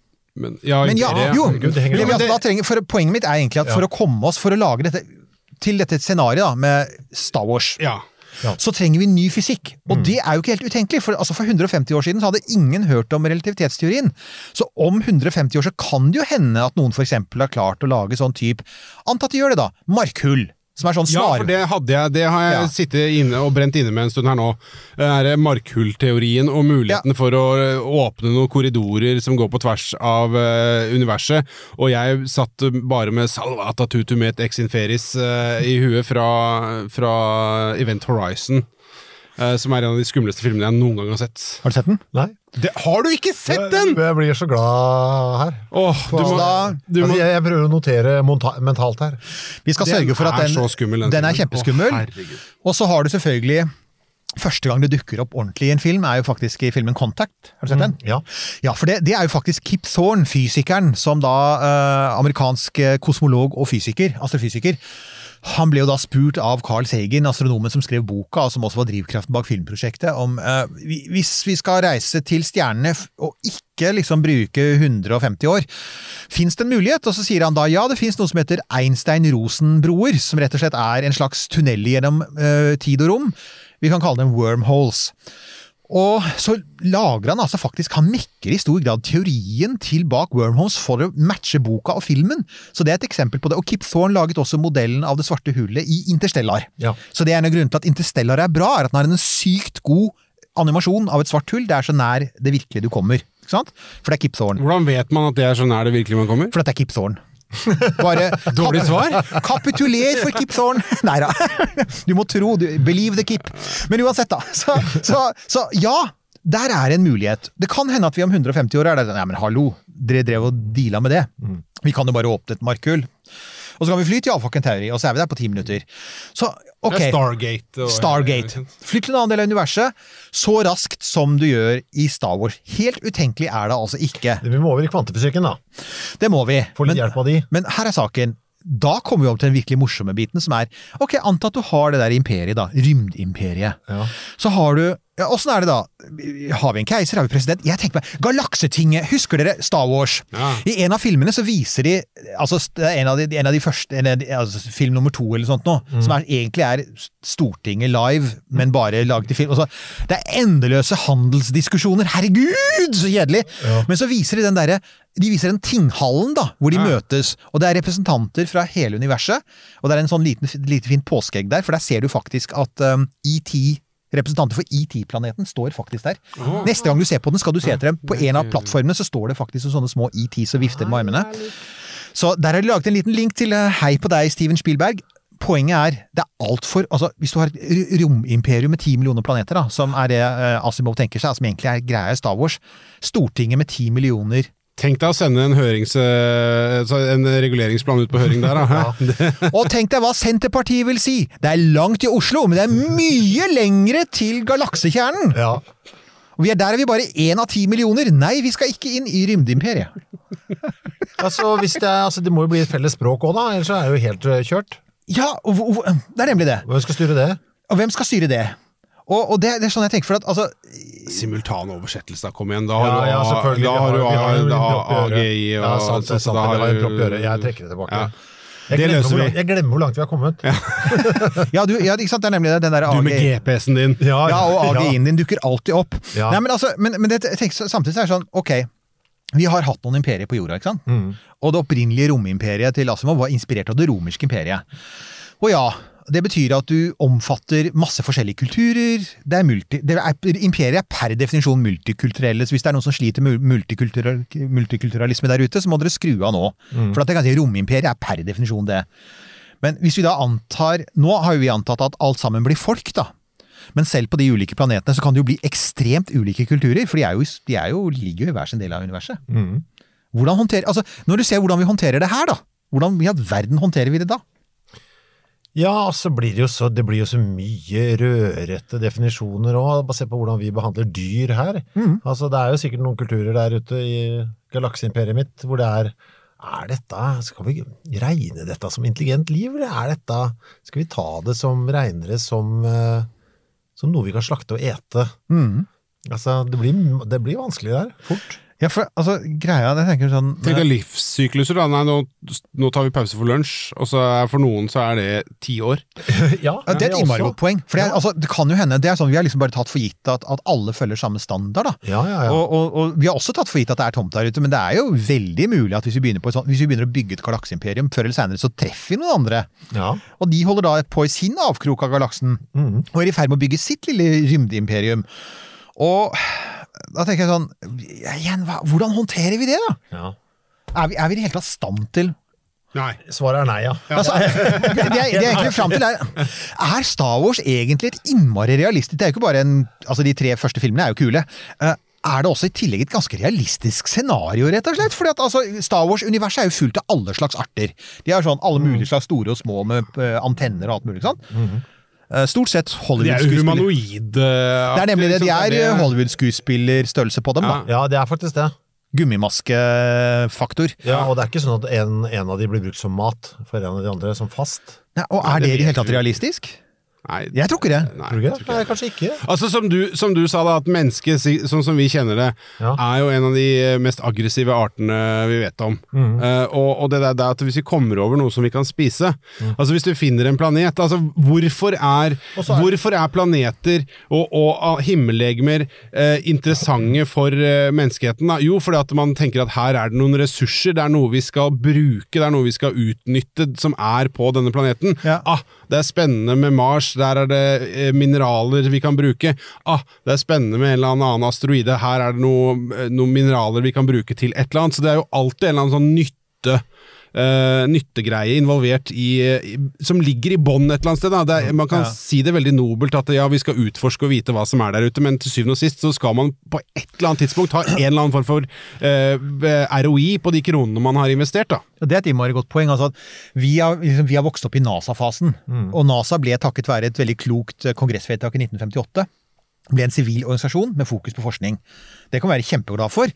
Poenget mitt er egentlig at for å komme oss, for å lage dette til dette scenariet da, med Star Wars, så trenger vi ny fysikk, og det er jo ikke helt utenkelig, for 150 år siden så hadde ingen hørt om relativitetsteorien, så om 150 år så kan det jo hende at noen for eksempel har klart å lage sånn type, antatt de gjør det da, markhull, som er sånn snar. Ja, for det har jeg sittet inne og brent inne med en stund her nå. Det er markhullteorien og muligheten for å åpne noen korridorer som går på tvers av universet. Og jeg satt bare med Salvata Tutumet ex inferis i huet fra Event Horizon. Som er en av de skumleste filmene jeg noen gang har sett. Har du sett den? Nei. Har du ikke sett den?! Jeg blir så glad her. Jeg prøver å notere mentalt her. Vi skal sørge for at den er kjempeskummel. Og så har du selvfølgelig første gang det dukker opp ordentlig i en film er jo faktisk i filmen Contact. Har du sett den? Ja, for det er jo faktisk Kip Thorne, fysikeren, som da amerikansk kosmolog og astrofysiker. Han ble jo da spurt av Carl Sagan, astronomen som skrev boka, og som også var drivkraften bak filmprosjektet, om hvis vi skal reise til stjernene og ikke liksom bruke 150 år, finnes det en mulighet? Og så sier han da, ja, det finnes noe som heter Einstein-Rosen-broer, som rett og slett er en slags tunnel gjennom tid og rom. Vi kan kalle dem wormholes. Og så lager han altså faktisk, han mekker i stor grad teorien til bak Wormholes for å matche boka og filmen. Så det er et eksempel på det. Og Kip Thorne laget også modellen av det svarte hullet i Interstellar. Ja. Så det er en av grunnen til at Interstellar er bra, er at den har en sykt god animasjon av et svart hull. Det er så nær det virkelige du kommer. Ikke sant? For det er Kip Thorne. Hvordan vet man at det er så nær det virkelige man kommer? For det er Kip Thorne. Bare dårlig svar? Kapituler for Kip Thorne. Neida. Du må tro, believe the Kip. Men uansett da, så ja, der er en mulighet. Det kan hende at vi om 150 år er det sånn, ja men hallo, dere drev og deala med det. Vi kan jo bare åpne et markhull. Og så kan vi fly til Alpha Centauri, og så er vi der på 10 minutter. Så, ok. Stargate. Fly til en annen del av universet, så raskt som du gjør i Star Wars. Helt utenkelig er det altså ikke. Vi må over i kvantefysikken da. Det må vi. Få litt hjelp av de. Men her er saken. Da kommer vi om til den virkelig morsomme biten, som er, ok, anta at du har det der imperiet da, rymdimperiet. Ja. Så har du, ja, hvordan er det da? Har vi en keiser, har vi president? Jeg tenker meg, Galaksetinget, husker dere Star Wars? Ja. I en av filmene så viser de, altså en av de første, altså film nummer 2 eller sånt nå, som egentlig er Stortinget live, men bare laget i film. Altså, det er endeløse handelsdiskusjoner, herregud, så kjedelig! Ja. Men så viser de den der, de viser en tinghallen da, hvor de møtes, og det er representanter fra hele universet, og det er en sånn lite fint påskeegg der, for der ser du faktisk at representanter for ET-planeten står faktisk der. Neste gang du ser på den, skal du se etter dem. På en av plattformene så står det faktisk sånne små ETs og vifter med armene. Så der har de laget en liten link til hei på deg, Steven Spielberg. Poenget er, det er alt for, altså hvis du har et romimperium med 10 millioner planeter da, som er det Asimov tenker seg, som egentlig er greia i Star Wars, Stortinget med 10 millioner. Tenk deg å sende en reguleringsplan ut på høring der da. Ja. Og tenk deg hva Senterpartiet vil si. Det er langt i Oslo, men det er mye lengre til galaksekjernen. Ja. Og der er vi bare 1 av 10 millioner. Nei, vi skal ikke inn i rymdimperiet. Altså, det må jo bli et felles språk også da, ellers så er det jo helt kjørt. Ja, det er nemlig det. Hvem skal styre det? Og hvem skal styre det? Og det er sånn jeg tenker, for at altså simultan oversettelse, kom igjen, da har du AGI og sant, det har en propp i øret, jeg trekker det tilbake. Jeg glemmer hvor langt vi har kommet. Ja, ikke sant, det er nemlig den der AGI. Du med GPS-en din. Ja, og AGI-en din dukker alltid opp. Nei, men altså, men det, jeg tenker, samtidig så er det sånn, ok, vi har hatt noen imperier på jorda, ikke sant? Og det opprinnelige romimperiet til Asimov var inspirert av det romerske imperiet. Og ja, det betyr at du omfatter masse forskjellige kulturer. Imperiet er per definisjon multikulturelle, så hvis det er noen som sliter med multikulturalisme der ute, så må dere skru av nå. For at det kan si romimperiet er per definisjon det. Men hvis vi da antar, nå har vi antatt at alt sammen blir folk da, men selv på de ulike planetene så kan det jo bli ekstremt ulike kulturer, for de ligger jo i hver sin del av universet. Altså, når du ser hvordan vi håndterer det her da, hvordan i verden håndterer vi det da? Ja, så blir det blir jo så mye rørete definisjoner også, bare se på hvordan vi behandler dyr her. Altså, det er jo sikkert noen kulturer der ute i galakseimperiet mitt, hvor det skal vi regne dette som intelligent liv, eller skal vi ta det som regnere som noe vi kan slakte og ete? Altså, det blir vanskelig der, fort. Ja, for altså, greia, jeg tenker sånn Tenk deg livssykluser da, nei, nå tar vi pause for lunsj, og så for noen så er det 10 år. Ja, det er et innmari godt poeng, for det kan jo hende, det er sånn, vi har liksom bare tatt for gitt at alle følger samme standard da. Ja. Og vi har også tatt for gitt at det er tomt der ute, men det er jo veldig mulig at hvis vi begynner å bygge et galakseimperium, før eller senere så treffer vi noen andre. Ja. Og de holder da på i sin avkrok av galaksen, og er i ferd med å bygge sitt lille rymdimperium. Og da tenker jeg sånn, hvordan håndterer vi det da? Ja. Er vi i det hele tatt stand til? Nei. Svaret er nei, ja. Altså, det er egentlig frem til er Star Wars egentlig et innmari realistisk? Det er jo ikke bare altså de 3 første filmene er jo kule. Er det også i tillegg et ganske realistisk scenario, rett og slett? Fordi at altså, Star Wars-universet er jo fullt av alle slags arter. De har sånn alle mulige slags store og små med antenner og alt mulig, sånn. Stort sett Hollywood-skuespiller. De er jo humanoid. Det er nemlig det, de er Hollywood-skuespiller-størrelse på dem da. Ja, det er faktisk det. Gummimaskefaktor. Ja, og det er ikke sånn at en av de blir brukt som mat for en av de andre som fast. Nei, og er det i hele tatt realistisk? Nei, jeg tror ikke det. Tror du ikke? Nei, kanskje ikke. Altså, som du sa da, at mennesket, sånn som vi kjenner det, er jo en av de mest aggressive artene vi vet om. Og det der at hvis vi kommer over noe som vi kan spise, altså hvis du finner en planet, altså hvorfor er planeter og himmellegemer interessante for menneskeheten da? Jo, fordi at man tenker at her er det noen ressurser, det er noe vi skal bruke, det er noe vi skal utnytte som er på denne planeten. Det er spennende med Mars, der er det mineraler vi kan bruke. Det er spennende med en eller annen asteroide, her er det noen mineraler vi kan bruke til et eller annet, så det er jo alltid en eller annen sånn nyttegreie involvert som ligger i bånd et eller annet sted. Da. Man kan si det veldig nobelt at vi skal utforske og vite hva som er der ute, men til syvende og sist så skal man på et eller annet tidspunkt ha en eller annen form for ROI på de kronene man har investert. Da. Det er et innmari godt poeng. Altså, vi har vokst opp i NASA-fasen, og NASA ble takket være et veldig klokt kongressvedtak i 1958. Ble en sivil organisasjon med fokus på forskning. Det kan vi være kjempeglad for.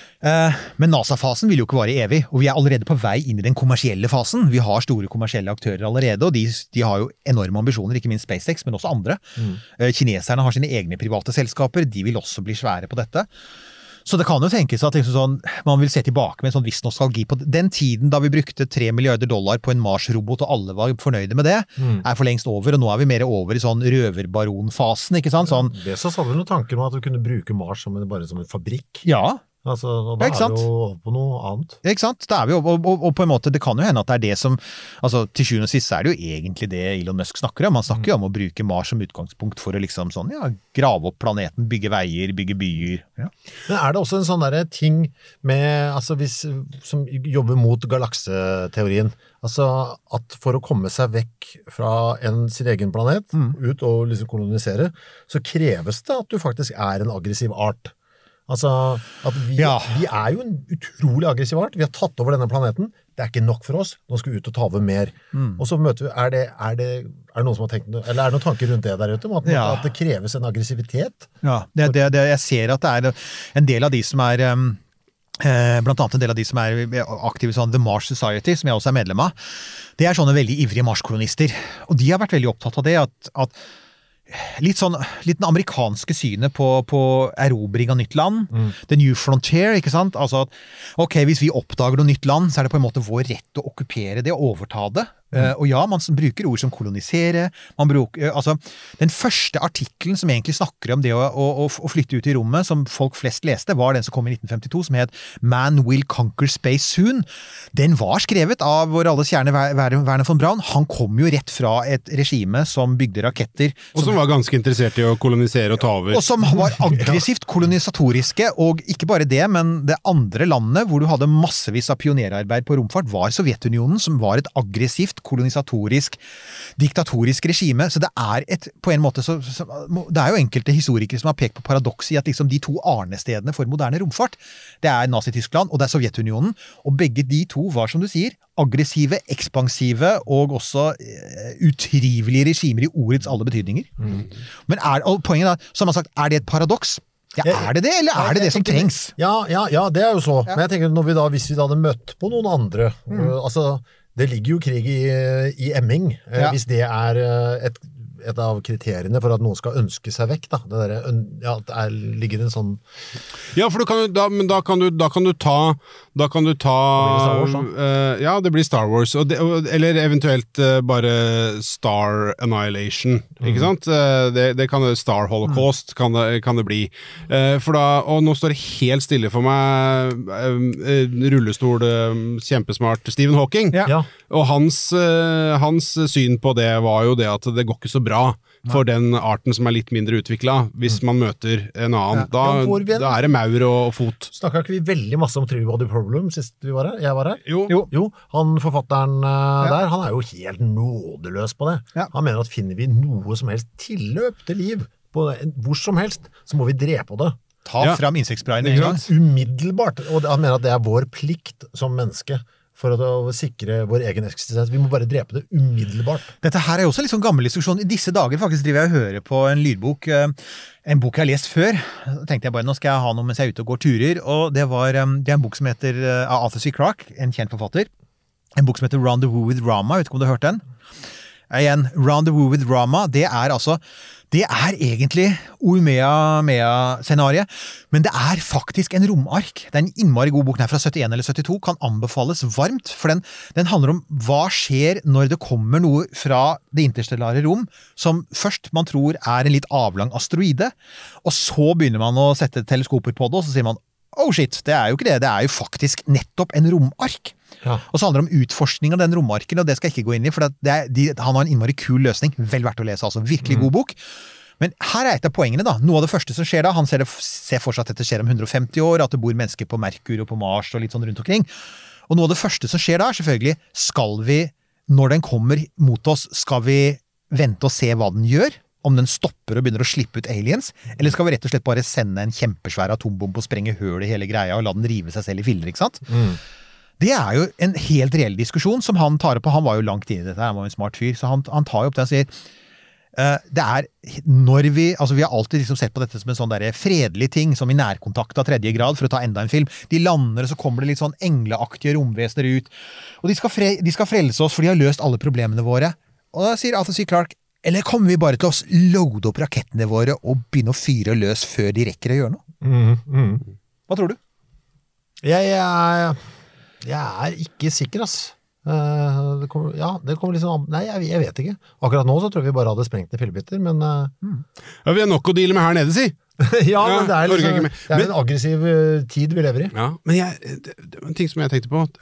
Men NASA-fasen vil jo ikke vare evig, og vi er allerede på vei inn i den kommersielle fasen. Vi har store kommersielle aktører allerede, og de har jo enorme ambisjoner, ikke minst SpaceX, men også andre. Kineserne har sine egne private selskaper, de vil også bli svære på dette. Så det kan jo tenkes at man vil se tilbake med en sånn viss nostalgi på den tiden da vi brukte $3 milliarder på en Mars-robot, og alle var fornøyde med det, er for lengst over, og nå er vi mer over i sånn røverbaronfasen, ikke sant? Sånn. Det så hadde vi noen tanker om at du kunne bruke Mars bare som en fabrikk. Ja. Altså, og da er vi jo over på noe annet. Ikke sant? Da er vi og på en måte, det kan jo hende at det er det som, altså til sjuende og sist så er det jo egentlig det Elon Musk snakker om. Han snakker jo om å bruke Mars som utgangspunkt for å liksom sånn, grave opp planeten, bygge veier, bygge byer. Ja. Men er det også en sånn der ting med, altså som jobber mot galakseteorien, altså at for å komme seg vekk fra sin egen planet, ut og liksom kolonisere, så kreves det at du faktisk er en aggressiv art. Altså, at vi er jo en utrolig aggressiv art. Vi har tatt over denne planeten. Det er ikke nok for oss. Nå skal vi ut og ta over mer. Og så møter vi, er det noen som har tenkt, eller er det noen tanker rundt det der ute, om at det kreves en aggressivitet? Ja, jeg ser at det er en del av de som er blant annet en del av de som er aktive i sånn The Mars Society, som jeg også er medlem av. Det er sånne veldig ivrige Mars-kolonister. Og de har vært veldig opptatt av det, at litt den amerikanske synet på erobring av nytt land, the new frontier, ikke sant? Altså at, ok, hvis vi oppdager noe nytt land, så er det på en måte vår rett å okkupere det, og overta det. Og ja, man bruker ord som kolonisere, man bruker, altså, den første artikkelen som egentlig snakker om det å flytte ut i rommet, som folk flest leste, var den som kom i 1952, som het Man Will Conquer Space Soon. Den var skrevet av vår alles kjerne Wernher von Braun. Han kom jo rett fra et regime som bygde raketter. Og som var ganske interessert i å kolonisere og ta over. Og som var aggressivt kolonisatoriske, og ikke bare det, men det andre landet hvor du hadde massevis av pionerarbeid på romfart, var Sovjetunionen, som var et aggressivt kolonisatorisk, diktatorisk regime, så det er på en måte det er jo enkelte historikere som har pekt på paradoks i at liksom de to arnestedene for moderne romfart, det er Nazi-Tyskland og det er Sovjetunionen, og begge de to var, som du sier, aggressive, ekspansive og også utrivelige regimer i ordets alle betydninger. Men poenget da, som har sagt, er det et paradoks? Ja, er det det, eller er det det som trengs? Ja, det er jo så. Men jeg tenker, hvis vi da hadde møtt på noen andre, altså det ligger jo krig i Emming, hvis det er et av kriteriene for at noen skal ønske seg vekk, da. Det ligger en sånn... Ja, for da kan du ta Star Wars, ja, det blir Star Wars, eller eventuelt bare Star Annihilation, ikke sant? Det kan Star Holocaust kan det bli. Og nå står det helt stille for meg rullestol, kjempesmart Stephen Hawking, og hans syn på det var jo det at det går ikke så bra for den arten som er litt mindre utviklet, hvis man møter en annen. Da er det maur og fot. Snakket ikke vi veldig masse om Trivial Body Problem sist jeg var her? Jo. Han forfatteren der, han er jo helt nådeløs på det. Han mener at finner vi noe som helst tilløp til liv, hvor som helst, så må vi drepe det. Ta fram insektsprayen. Umiddelbart. Og han mener at det er vår plikt som menneske for å sikre vår egen eksistens. Vi må bare drepe det umiddelbart. Dette her er jo også en litt sånn gammel diskusjon. I disse dager faktisk driver jeg og hører på en lydbok, en bok jeg har lest før. Da tenkte jeg bare, nå skal jeg ha noe mens jeg er ute og går turer, og det er en bok som heter Arthur C. Clarke, en kjent forfatter. En bok som heter Rendezvous with Rama, vet ikke om du har hørt den? igjen, Round the Woo with Rama, det er egentlig Oumea-scenariet, men det er faktisk en romark. Det er en innmari god bok, den er fra 71 eller 72, kan anbefales varmt, for den handler om hva skjer når det kommer noe fra det interstellare rom, som først man tror er en litt avlang asteroide, og så begynner man å sette teleskoper på det, og så sier man, oh shit, det er jo ikke det er jo faktisk nettopp en romark. Ja. Og så handler det om utforskning av den romarken, og det skal jeg ikke gå inn i, for han har en innmari kul løsning, vel verdt å lese, altså virkelig god bok. Men her er et av poengene da, noe av det første som skjer da, han ser fortsatt at dette skjer om 150 år, at det bor mennesker på Merkur og på Mars og litt sånn rundt omkring, og noe av det første som skjer da, selvfølgelig, skal vi, når den kommer mot oss, skal vi vente og se hva den gjør, om den stopper og begynner å slippe ut aliens, eller skal vi rett og slett bare sende en kjempesvær atombombe og sprenge høl i hele greia og la den rive seg selv i filler, ikke sant? Det er jo en helt reell diskusjon som han tar opp, og han var jo langt inn i dette, han var jo en smart fyr, så han tar jo opp det og sier, det er når vi har alltid liksom sett på dette som en sånn der fredelig ting, som i nærkontakt av 3. grad, for å ta enda en film, de lander, og så kommer det litt sånn engleaktige romvesener ut, og de skal frelse oss, for de har løst alle problemene våre, og da sier Arthur C. Clarke, eller kommer vi bare til å loade opp rakettene våre og begynne å fyre løs før de rekker å gjøre noe? Hva tror du? Jeg er ikke sikker, ass. Det kommer liksom... Nei, jeg vet ikke. Akkurat nå så tror jeg vi bare hadde sprengt i fillebiter, men... Ja, vi har nok å deale med her nede, si! Men det er liksom, det er en aggressiv tid vi lever i. Ja, men en ting som jeg tenkte på,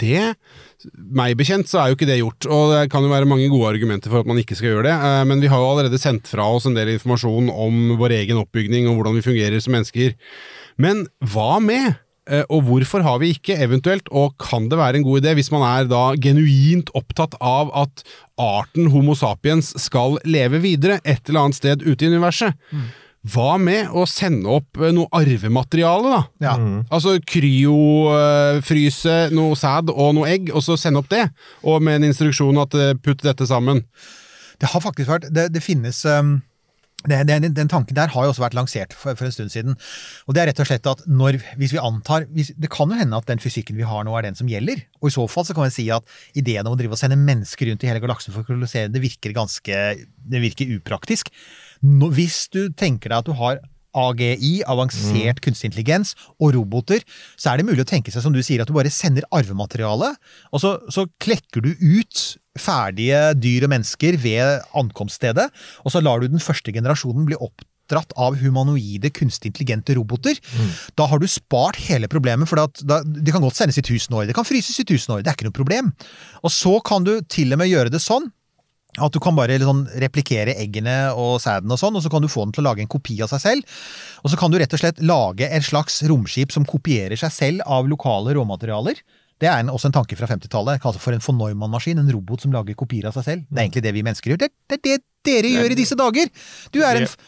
meg bekjent så er jo ikke det gjort, og det kan jo være mange gode argumenter for at man ikke skal gjøre det, men vi har jo allerede sendt fra oss en del informasjon om vår egen oppbygning og hvordan vi fungerer som mennesker. Men hva med? Og hvorfor har vi ikke eventuelt, og kan det være en god idé hvis man er da genuint opptatt av at arten Homo sapiens skal leve videre et eller annet sted ute i universet? Hva med å sende opp noe arvemateriale da? Ja. Altså kryofryse noe sæd og noe egg, og så sende opp det, og med en instruksjon at putt dette sammen. Det har faktisk vært, det finnes... Den tanken der har jo også vært lansert for en stund siden, og det er rett og slett at hvis vi antar, det kan jo hende at den fysikken vi har nå er den som gjelder, og i så fall så kan vi si at ideen om å drive og sende mennesker rundt i hele galaksen for å kolonisere, det virker upraktisk. Hvis du tenker deg at du har AGI, avansert kunstig intelligens og roboter, så er det mulig å tenke seg, som du sier, at du bare sender arvemateriale, og så klekker du ut ferdige dyr og mennesker ved ankomststedet, og så lar du den første generasjonen bli oppdratt av humanoide, kunstig intelligente roboter. Da har du spart hele problemet, for det kan godt sendes i 1000 år, det kan fryses i 1000 år, det er ikke noe problem. Og så kan du til og med gjøre det sånn, at du kan bare sånn replikere eggene og sæden og sånn, og så kan du få den til å lage en kopi av seg selv, og så kan du rett og slett lage en slags romskip som kopierer seg selv av lokale råmaterialer. Det er også en tanke fra 50-tallet, kallet for en von Neumann-maskin, en robot som lager kopier av seg selv. Det er egentlig det vi mennesker gjør. Det er det dere gjør i disse dager. Du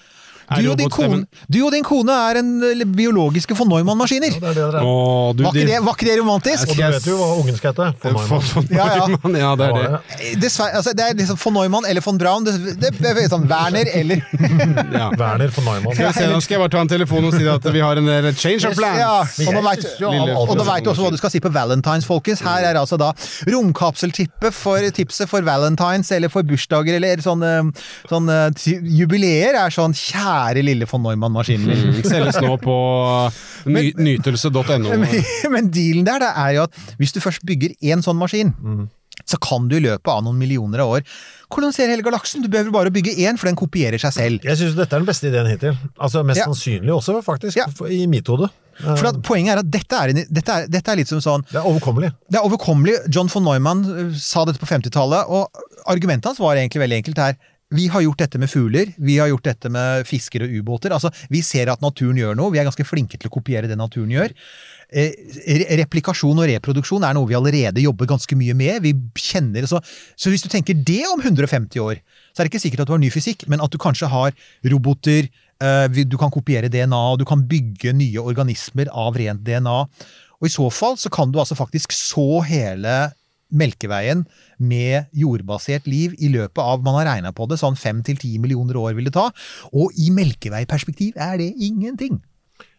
og din kone er en biologiske von Neumann-maskiner. Ja, var ikke det romantisk? Og du vet jo hva ungen skal hete. Von Neumann, ja, det er det. Dessverre, altså, det er liksom von Neumann eller von Braun, det er sånn Werner eller... Werner von Neumann. Nå skal jeg bare ta en telefon og si at vi har en change of plans. Ja, og nå vet du også hva du skal si på Valentines, folkens. Her er altså da romkapseltipset for Valentines, eller for bursdager, eller sånn jubileer er sånn kjære lille von Neumann-maskinen. Selges nå på nytelse.no. Men dealen der er jo at hvis du først bygger en sånn maskin, så kan du i løpet av noen millioner av år kolonisere hele galaksen. Du behøver bare å bygge en, for den kopierer seg selv. Jeg synes dette er den beste ideen hittil. Altså mest sannsynlig også, faktisk, i mitt hode. For poenget er at dette er litt som sånn... Det er overkommelig. Det er overkommelig. John von Neumann sa dette på 50-tallet, og argumentet hans var egentlig veldig enkelt her. Vi har gjort dette med fugler, vi har gjort dette med fisker og ubåter. Altså, vi ser at naturen gjør noe, vi er ganske flinke til å kopiere det naturen gjør. Replikasjon og reproduksjon er noe vi allerede jobber ganske mye med. Vi kjenner det. Så hvis du tenker det om 150 år, så er det ikke sikkert at du har ny fysikk, men at du kanskje har roboter, du kan kopiere DNA, og du kan bygge nye organismer av rent DNA. Og i så fall så kan du altså faktisk så hele Melkeveien med jordbasert liv i løpet av, man har regnet på det, sånn 5 til 10 millioner år vil det ta, og i Melkevei-perspektiv er det ingenting.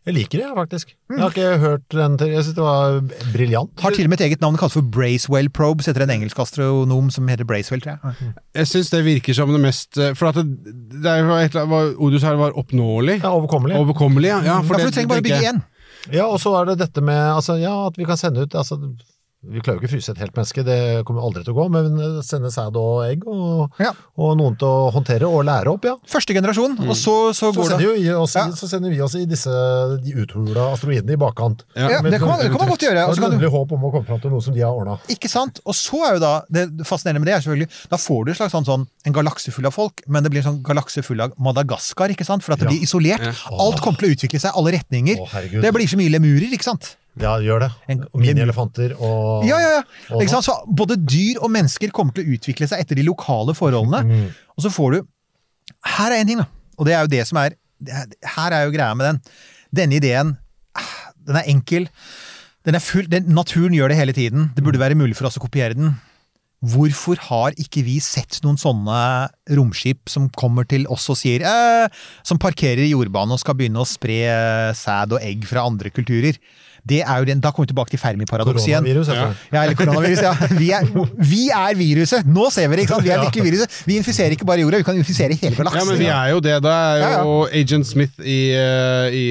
Jeg liker det, faktisk. Jeg har ikke hørt den til. Jeg synes det var briljant. Har til og med et eget navn kalt for Bracewell Probes etter en engelsk astronom som heter Bracewell, tror jeg. Jeg synes det virker som det mest... For at det Odus her var oppnåelig. Ja, overkommelig. Overkommelig, ja. For du trenger bare bygge en. Ja, og så det dette med, at vi kan sende ut, vi klarer jo ikke fryse et helt menneske, det kommer aldri til å gå, men sende sæd og egg, og noen til å håndtere og lære opp, Første generasjon, og så går det. Så sender vi oss i de uthula asteroidene i bakkant. Ja, det kan man godt gjøre. Og så kan du håp om å komme frem til noe som de har ordnet. Ikke sant? Og så jo da, det fascinerende med det selvfølgelig, da får du en slags sånn en galakse full av folk, men det blir en sånn galakse full av Madagaskar, ikke sant? For at det blir isolert. Alt kommer til å utvikle seg, alle retninger. Det blir så mye lemurer, ikke sant? Ja, gjør det. Mini-elefanter og... Ja. Ikke sant? Så både dyr og mennesker kommer til å utvikle seg etter de lokale forholdene. Og så får du... Her en ting da. Og det jo det som her jo greia med den. Denne ideen, den enkel. Den full... Naturen gjør det hele tiden. Det burde være mulig for oss å kopiere den. Hvorfor har ikke vi sett noen sånne romskip som kommer til oss og sier som parkerer i jordbanen og skal begynne å spre sæd og egg fra andre kulturer? Det jo den, da kommer vi tilbake til Fermi-paradoks igjen. Koronavirus, eller koronavirus, Vi viruset. Nå ser vi det, ikke sant? Vi virkelig viruset. Vi infiserer ikke bare jorda, vi kan infisere hele galaksen. Ja, men vi jo det. Da jo Agent Smith i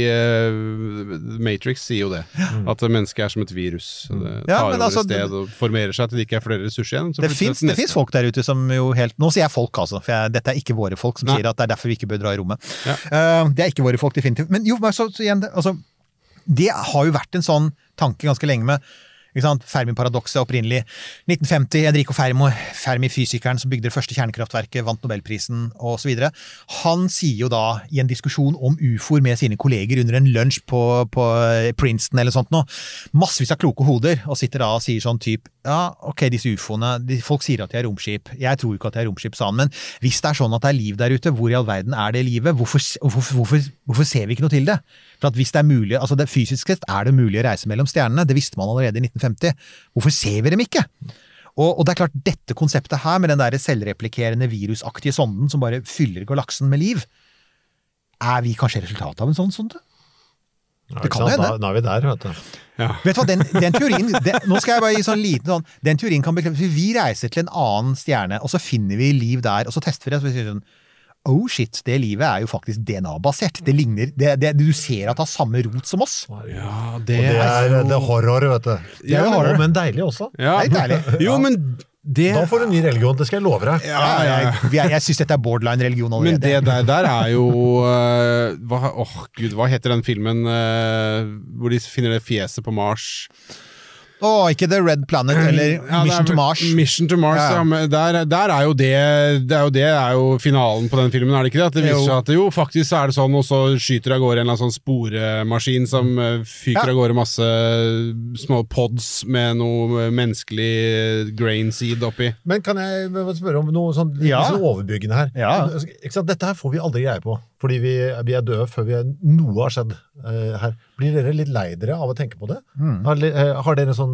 Matrix sier jo det. At mennesket som et virus. Det tar over et sted og formerer seg til det ikke flere ressurser igjen. Det finnes folk der ute som jo helt... Nå sier jeg folk, altså, for dette ikke våre folk som sier at det derfor vi ikke bør dra i rommet. Det ikke våre folk, definitivt. Men jo, så igjen, det har jo vært en sånn tanke ganske lenge med Fermi-paradokset opprinnelig. 1950, Enrico Fermi, fysikeren som bygde det første kjernekraftverket, vant Nobelprisen og så videre. Han sier jo da i en diskusjon om UFOer med sine kolleger under en lunsj på Princeton eller sånt nå, massevis av kloke hoder, og sitter da og sier sånn typ, ok, disse UFOene, folk sier at de romskip. Jeg tror ikke at de romskip, sa han, men hvis det sånn at det liv der ute, hvor i all verden det livet? Hvorfor ser vi ikke noe til det? For at hvis det mulig, altså det fysisk sett det mulig å reise mellom stjernene, det visste man allerede i 1950. Hvorfor ser vi dem ikke? Og det klart, dette konseptet her, med den der selvreplikerende virusaktige sonden som bare fyller galaksen med liv, vi kanskje resultatet av en sånn sonde? Det kan jo hende. Nå vi der, vet du. Ja. Vet du hva, den teorien, nå skal jeg bare gi sånn liten sånn, den teorien kan bekrefte, vi reiser til en annen stjerne, og så finner vi liv der, og så tester vi det, og så sier sånn, oh shit, det livet jo faktisk DNA-basert. Det ligner, du ser at det har samme rot som oss. Ja, det er horror, vet du. Det horror, men deilig også. Ja. Det deilig. Jo, men det... Da får du en ny religion, det skal jeg love deg. Jeg synes dette borderline-religion allerede. Men det der jo... hva heter den filmen hvor de finner det fjeset på Mars? Ikke The Red Planet, eller Mission to Mars. Mission to Mars, men der jo det jo finalen på den filmen, det ikke det? At det viser seg at jo, faktisk det sånn, og så skyter av gårde en eller annen sånn sporemaskin som fyker av gårde masse små pods med noe menneskelig grain seed oppi. Men kan jeg spørre om noe sånn overbyggende her? Ikke sant? Dette her får vi aldri greie på, fordi vi døde før noe har skjedd her. Blir dere litt leidere av å tenke på det? Har dere sånn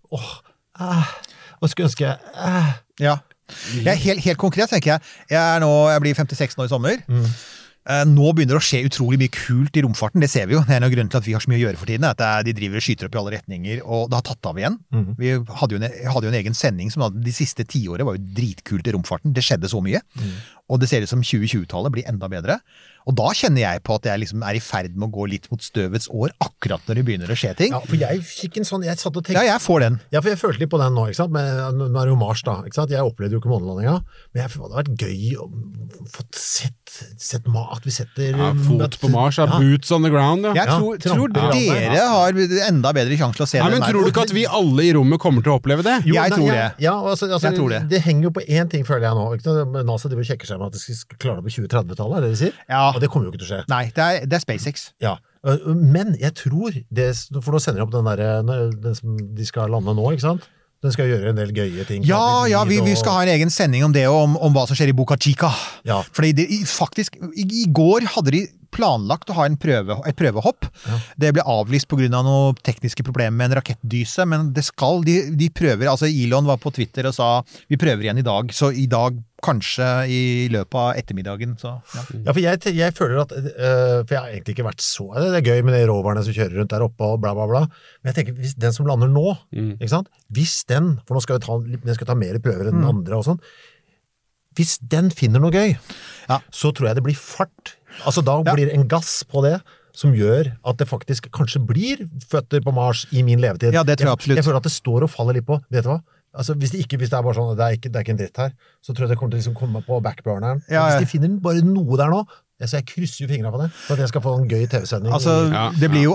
hva skulle jeg ønske Ja. Helt konkret tenker jeg blir 56 nå i sommer. Nå begynner det å skje utrolig mye kult i romfarten, det ser vi jo. Det en av grunnen til at vi har så mye å gjøre for tiden, at de driver og skyter opp i alle retninger, og det har tatt av igjen. Vi hadde jo en egen sending som de siste 10 årene var jo dritkult i romfarten. Det skjedde så mye. Og det ser ut som 2020-tallet blir enda bedre. Og da kjenner jeg på at jeg liksom i ferd med å gå litt mot støvets år, akkurat når det begynner å skje ting. Ja, for jeg fikk en sånn, jeg satt og tenkte... Ja, jeg får den. Ja, for jeg følte litt på den nå, ikke sant? Nå det jo Mars da, ikke sant? Jeg opplevde jo ikke månelandinga, men det hadde vært gøy å få sett at vi setter... fot på Mars, boots on the ground, Jeg tror dere har enda bedre sjanse til å se det. Men tror du ikke at vi alle i rommet kommer til å oppleve det? Jo, jeg tror det. Ja, jeg tror det. Det henger jo på en ting, føler jeg nå. Ikke sant? NASA driver og sjekker seg med at de skal klare det på 2030-tallet, det de sier? Ja. Og det kommer jo ikke til å skje. Nei, det er SpaceX. Ja, men jeg tror for nå sender de opp den som de skal lande nå, ikke sant? Den skal gjøre en del gøye ting. Ja, vi skal ha en egen sending om det, om hva som skjer i Boca Chica. Ja. Fordi faktisk, i går hadde de planlagt å ha et prøvehopp. Det ble avlyst på grunn av noen tekniske problemer med en rakettdyse, men de prøver, altså Elon var på Twitter og sa, vi prøver igjen i dag, så i dag kanskje i løpet av ettermiddagen. Så, ja, for jeg føler at, for jeg har egentlig ikke vært så, det er gøy med de roverne som kjører rundt der oppe og bla bla bla, men jeg tenker, hvis den som lander nå, ikke sant? Hvis den, for nå skal vi ta mer prøver enn den andre og sånn, hvis den finner noe gøy, så tror jeg det blir fart. Altså da blir det en gass på det, som gjør at det faktisk kanskje blir føtter på Mars i min levetid. Ja, det tror jeg absolutt. Jeg føler at det står og faller litt på, vet du hva? Altså, hvis det er bare sånn, det er ikke en dritt her, så tror jeg det kommer til å liksom komme på backburneren. Hvis de finner bare noe der nå, så jeg krysser jo fingrene på det, for at jeg skal få en gøy TV-sending. Altså, det blir jo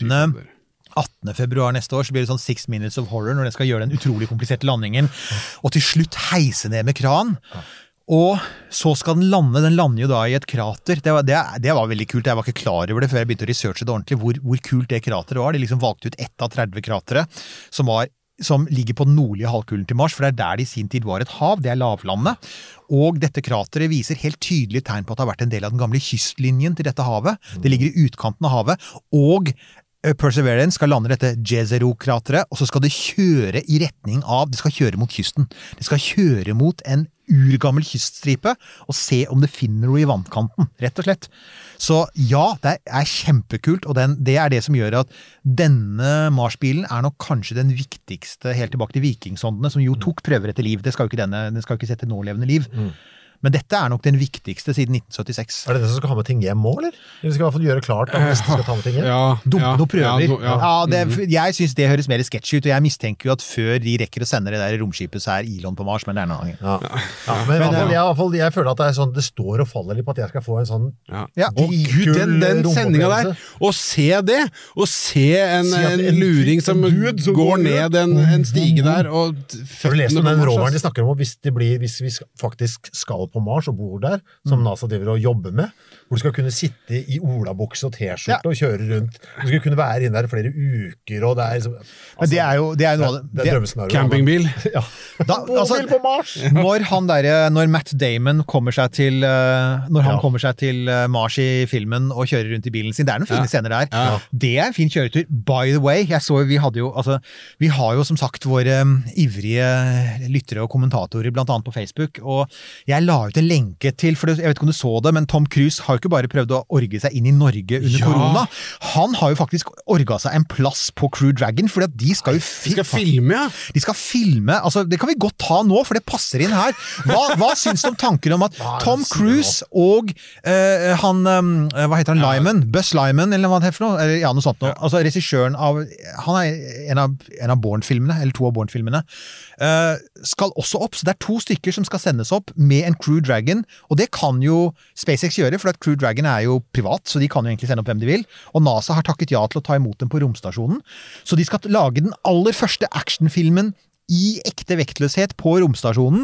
18. februar neste år, så blir det sånn 6 Minutes of Horror, når de skal gjøre den utrolig kompliserte landingen, og til slutt heise ned med kran. Og så skal den lander jo da i et krater. Det var veldig kult, jeg var ikke klar over det før jeg begynte å researche det ordentlig, hvor kult det krateret var. De liksom valgte ut 1 av 30 kratere, som ligger på den nordlige halvkulen til Mars, for det er der det i sin tid var et hav, det er lavlandet. Og dette krateret viser helt tydelige tegn på at det har vært en del av den gamle kystlinjen til dette havet. Det ligger i utkanten av havet, og Perseverance skal lande dette Jezero-krateret, og så skal det kjøre i retning av, det skal kjøre mot kysten. Det skal kjøre mot en urgammel kyststripe, og se om det finner noe i vannkanten, rett og slett. Så ja, det er kjempekult, og det er det som gjør at denne Mars-bilen er nok kanskje den viktigste, helt tilbake til vikingsondene, som jo tok prøver etter liv. Det skal jo ikke den skal ikke sette nålevende liv. Men dette er nok den viktigste siden 1976. Er det den som skal ha med ting hjem må, eller? Eller skal i hvert fall gjøre klart at nesten skal ta med ting hjem? Dumpe noen prøver. Jeg synes det høres mer sketchy ut, og jeg mistenker jo at før de rekker å sende det der romskipet, så er Elon på Mars, men det er noe annet. Men jeg føler at det er sånn, det står og faller litt på at jeg skal få en sånn Gud, den sendingen der, og se det, og se en luring som går ned en stige der, og har du lest om den roveren de snakker om, hvis vi faktisk skal på Mars og bor der, som NASA driver og jobber med, hvor du skal kunne sitte i olabukse og t-skjorte og kjøre rundt. Du skal kunne være inne der flere uker, og det er liksom... Men det er jo noe... Det er drømmescenario. Campingbil. Bobil på Mars! Når Matt Damon kommer seg til Mars i filmen og kjører rundt i bilen sin, det er noen fine scener der. Det er en fin kjøretur. By the way, vi har jo som sagt våre ivrige lyttere og kommentatorer, blant annet på Facebook, og jeg la ut en lenke til, for jeg vet ikke om du så det, men Tom Cruise har jo ikke bare prøvd å orge seg inn i Norge under korona. Han har jo faktisk orga seg en plass på Crew Dragon, fordi at de skal jo filme, De skal filme, altså det kan vi godt ta nå, for det passer inn her. Hva syns du om tanken om at Tom Cruise og hva heter han, Lyman? Buzz Lyman, eller hva det heter for noe? Ja, noe sånt noe. Altså regissøren av, han er en av Bourne-filmene, eller 2 av Bourne-filmene, skal også opp, så det er 2 stykker som skal sendes opp med en Crew Dragon, og det kan jo SpaceX gjøre, for at Crew Dragon er jo privat, så de kan jo egentlig sende opp hvem de vil, og NASA har takket ja til å ta imot dem på romstasjonen, så de skal lage den aller første actionfilmen i ekte vektløshet på romstasjonen.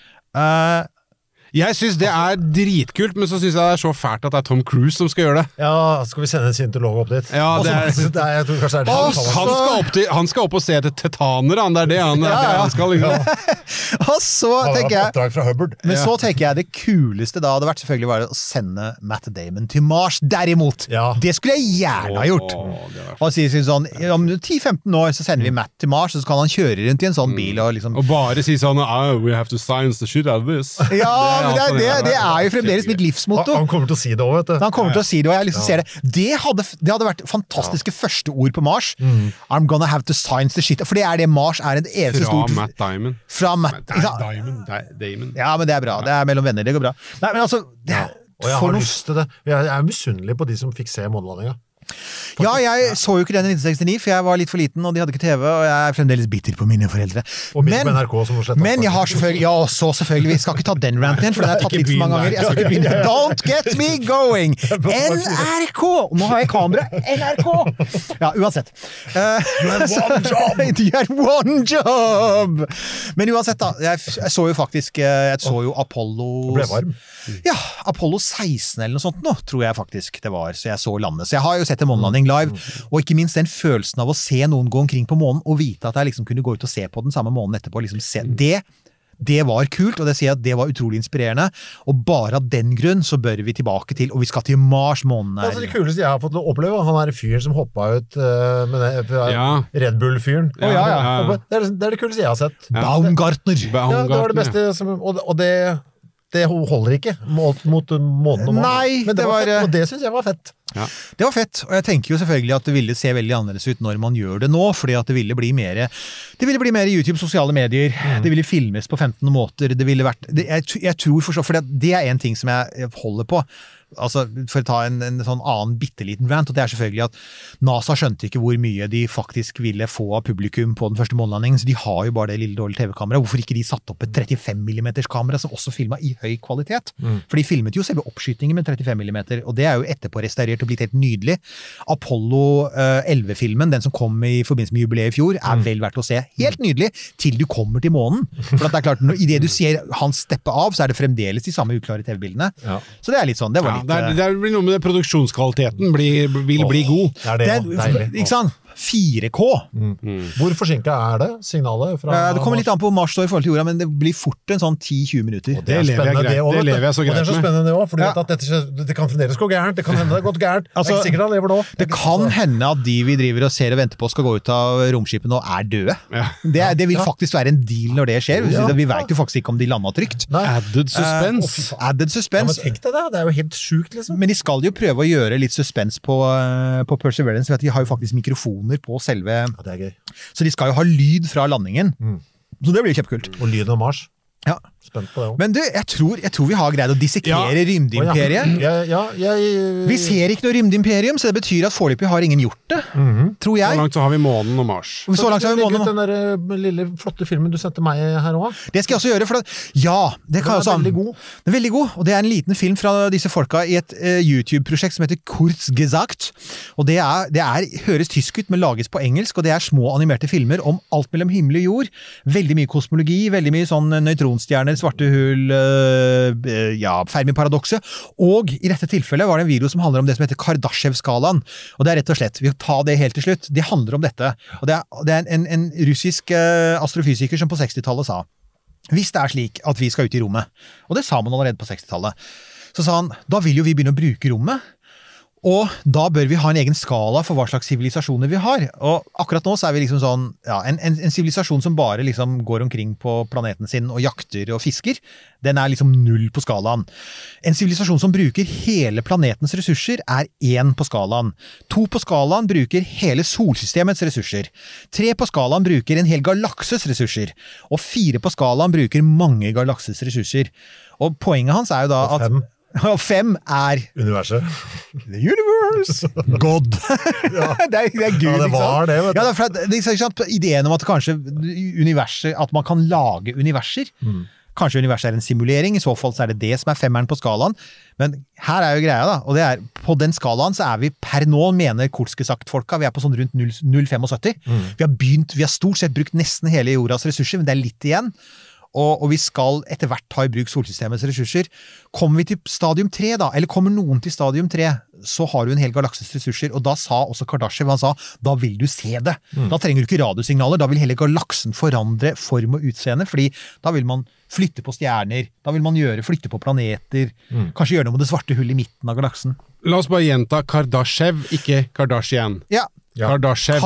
Jeg synes det er dritkult, men så synes jeg det er så fælt at det er Tom Cruise som skal gjøre det. Ja, skal vi sende en scientolog opp dit? Ja, jeg tror kanskje det er han skal opp og se etter tetaner, det er det han skal liksom. Og så tenker jeg, oppdrag fra Hubbard. Men så tenker jeg det kuleste da hadde vært selvfølgelig bare å sende Matt Damon til Mars, derimot. Det skulle jeg gjerne ha gjort. Og si sånn, om 10-15 år så sender vi Matt til Mars, og så kan han kjøre rundt i en sånn bil og liksom... Og bare si sånn, we have to science the shit out of this. Ja, men det er jo fremdeles mitt livsmotto. Han kommer til å si det også, vet du. Han kommer til å si det, og jeg liksom ser det. Det hadde vært fantastiske første ord på Mars. I'm gonna have to science the shit. For det er det Mars er en eneste stort... Fra Matt Damon. Fra Matt Damon. Ja, men det er bra. Det er mellom venner, det går bra. Nei, men altså... Og jeg har lyst til det. Jeg er misunnelig på de som fikk se månelandinga. Ja, jeg så jo ikke den i 1969, for jeg var litt for liten, og de hadde ikke TV, og jeg er fremdeles bitter på mine foreldre. Og midt på NRK som må slette. Men jeg har selvfølgelig, vi skal ikke ta den ranten igjen, for den har jeg tatt litt for mange ganger. Jeg skal ikke begynne. Don't get me going! NRK! Nå har jeg kamera. NRK! Ja, uansett. You had one job! Men uansett da, jeg så jo faktisk, Apollo... Det ble varm. Ja, Apollo 16 eller noe sånt nå, tror jeg faktisk det var, så jeg så landet. Så jeg har jo sett en månelanding live, og ikke minst den følelsen av å se noen gå omkring på månen, og vite at jeg liksom kunne gå ut og se på den samme månen etterpå, liksom se. Det var kult, og det sier jeg at det var utrolig inspirerende, og bare av den grunn så bør vi tilbake til, og vi skal til Mars måneden. Altså det kuleste jeg har fått oppleve, han er fyren som hoppet ut med Red Bull-fyren. Det er det kuleste jeg har sett. Baumgartner. Ja, det var det beste, og det holder ikke mot månen og månen. Nei, men og det synes jeg var fett. Ja. Det var fett, og jeg tenker jo selvfølgelig at det ville se veldig annerledes ut når man gjør det nå, fordi at det ville bli mer YouTube, sosiale medier, det ville filmes på 15 måter, det ville vært, jeg tror forstå, for det er en ting som jeg holder på, altså for å ta en sånn annen bitteliten rant, og det er selvfølgelig at NASA skjønte ikke hvor mye de faktisk ville få av publikum på den første månelandingen, så de har jo bare det lille dårlige TV-kamera, hvorfor ikke de satt opp et 35 mm kamera som også filmet i høy kvalitet? For de filmet jo selve oppskytingen med 35 mm, og det er jo etterpå restaurert og blitt helt nydelig. Apollo 11-filmen, den som kom i forbindelse med jubileet i fjor, er vel verdt å se. Helt nydelig, til du kommer til månen. For at det er klart, i det du ser han steppe av, så er det fremdeles de samme uklare TV-bildene. Så det er litt sånn, det var litt... Det blir noe med det, produksjonskvaliteten vil bli god. Det er deilig. Ikke sant? 4K. Hvor forsinket er det, signalet? Det kommer litt an på Mars står i forhold til jorda, men det blir fort en sånn 10-20 minutter. Og det lever jeg så greit med. Og det er så spennende det også, for du vet at det kan fremdeles gå gærent, det kan hende det har gått gærent. Det er ikke sikkert han lever nå. Det kan hende at de vi driver og ser og venter på skal gå ut av romskipet nå er døde. Det vil faktisk være en deal når det skjer. Vi vet jo faktisk ikke om de landet trygt. Added suspense. Added suspense. Ja, men tenk deg det er jo helt sykt liksom. Men de skal jo prøve å gjøre litt suspense på Perseverance, for de har jo faktisk mikrofoner på selve, det er gøy. Så de skal jo ha lyd fra landingen, så det blir jo kjempekult. Og lyden av Mars. Ja. Spent på det også. Men du, jeg tror vi har greid å dissekere rymdeimperiet. Vi ser ikke noe rymdeimperium, så det betyr at foreløpig har ingen gjort det, tror jeg. Så langt så har vi månen og Mars. Så langt så har vi månen. Den der lille flotte filmen du sendte meg her også. Det skal jeg også gjøre, for det kan jeg også... veldig god. Den er veldig god, og det er en liten film fra disse folka i et YouTube-prosjekt som heter Kurzgesagt, og det høres tysk ut, men lages på engelsk, og det er små animerte filmer om alt mellom himmel og jord. Veldig mye kosmologi, veldig mye sånn nøytronstjerner, svarte hull, Fermi-paradokset, og i dette tilfellet var det en video som handler om det som heter Kardashev-skalaen, og det er rett og slett, vi tar det helt til slutt, det handler om dette, og det er en russisk astrofysiker som på 60-tallet sa, hvis det er slik at vi skal ut i rommet, og det sa man allerede på 60-tallet, så sa han, da vil jo vi begynne å bruke rommet, og da bør vi ha en egen skala for hva slags sivilisasjoner vi har. Og akkurat nå så er vi liksom sånn, en sivilisasjon som bare liksom går omkring på planeten sin og jakter og fisker, den er liksom 0 på skalaen. En sivilisasjon som bruker hele planetens ressurser er 1 på skalaen. 2 på skalaen bruker hele solsystemets ressurser. 3 på skalaen bruker en hel galakses ressurser. Og 4 på skalaen bruker mange galakses ressurser. Og poenget hans er jo da at... Og 5 er... Universet. The universe. God. Det er Gud, ja, det var det, vet du. Ja, for det er ikke sant, ideen om at kanskje universet, at man kan lage universer. Kanskje universet er en simulering, i så fall så er det som er 5-eren på skalaen. Men her er jo greia da, og det er, på den skalaen så er vi per nå, mener kortskesagt folka, vi er på sånn rundt 0,75. Vi har stort sett brukt nesten hele jordas ressurser, men det er litt igjen. Og vi skal etter hvert ta i bruk solsystemets ressurser. Kommer vi til stadium 3 da, eller kommer noen til stadium 3, så har du en hel galakses ressurser, og da sa også Kardashev, han sa, da vil du se det. Da trenger du ikke radiosignaler, da vil hele galaksen forandre form og utseende, fordi da vil man flytte på stjerner, da vil man flytte på planeter, kanskje gjøre noe med det svarte hullet i midten av galaksen. La oss bare gjenta Kardashev, ikke Kardashian. Ja. Kardashev.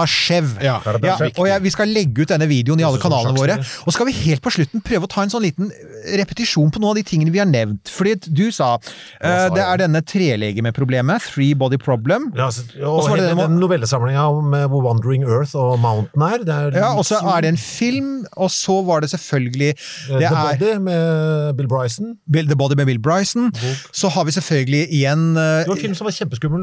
Ja. Og vi skal legge ut denne videoen i alle kanalene våre, og skal vi helt på slutten prøve å ta en sånn liten repetisjon på noen av de tingene vi har nevnt, fordi du sa, det er denne trelegemeproblemet, Three Body Problem. Ja, og den novellesamlingen med Wandering Earth og Mountain her. Ja, og så er det en film, og så var det selvfølgelig... The Body med Bill Bryson. The Body med Bill Bryson. Så har vi selvfølgelig igjen... Det var en film som var kjempeskummel.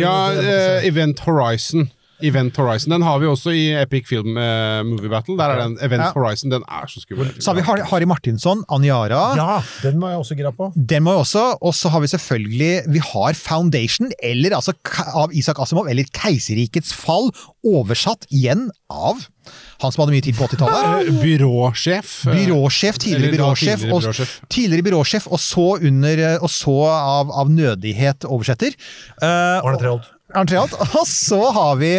Event Horizon. Den har vi også i Epic Film Movie Battle. Der er den Event Horizon, den er så skummel. Så har vi Harry Martinson, Aniara. Ja, den må jeg også gira på. Den må jeg også, og så har vi selvfølgelig, vi har Foundation, eller altså av Isaac Asimov, eller Keiserrikets fall, oversatt igjen av han som hadde mye tid på 80-tallet. Tidligere byråsjef, og så av nødighet oversetter. Arne Treholt. Arntre alt. Og så har vi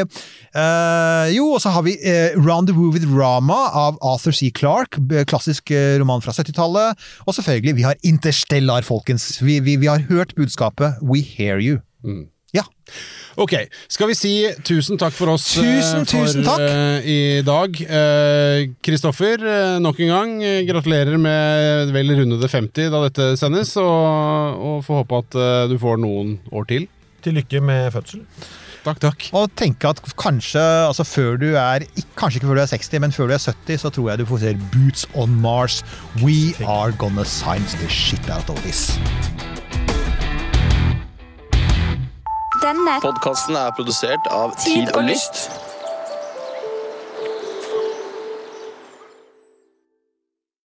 Rendezvous with Rama av Arthur C. Clarke, klassisk roman fra 70-tallet. Og selvfølgelig, vi har Interstellar, folkens. Vi har hørt budskapet We Hear You. Ja. Ok, skal vi si tusen takk for oss tusen takk. I dag. Kristoffer, nok en gang, gratulerer med vel rundede 50 da dette sendes, og får håpe at du får noen år til. Til lykke med fødsel. Takk. Og tenke at kanskje, altså kanskje ikke før du er 60, men før du er 70, så tror jeg du får se Boots on Mars. We are gonna science the shit out of this. Denne podcasten er produsert av Tid og Lyst.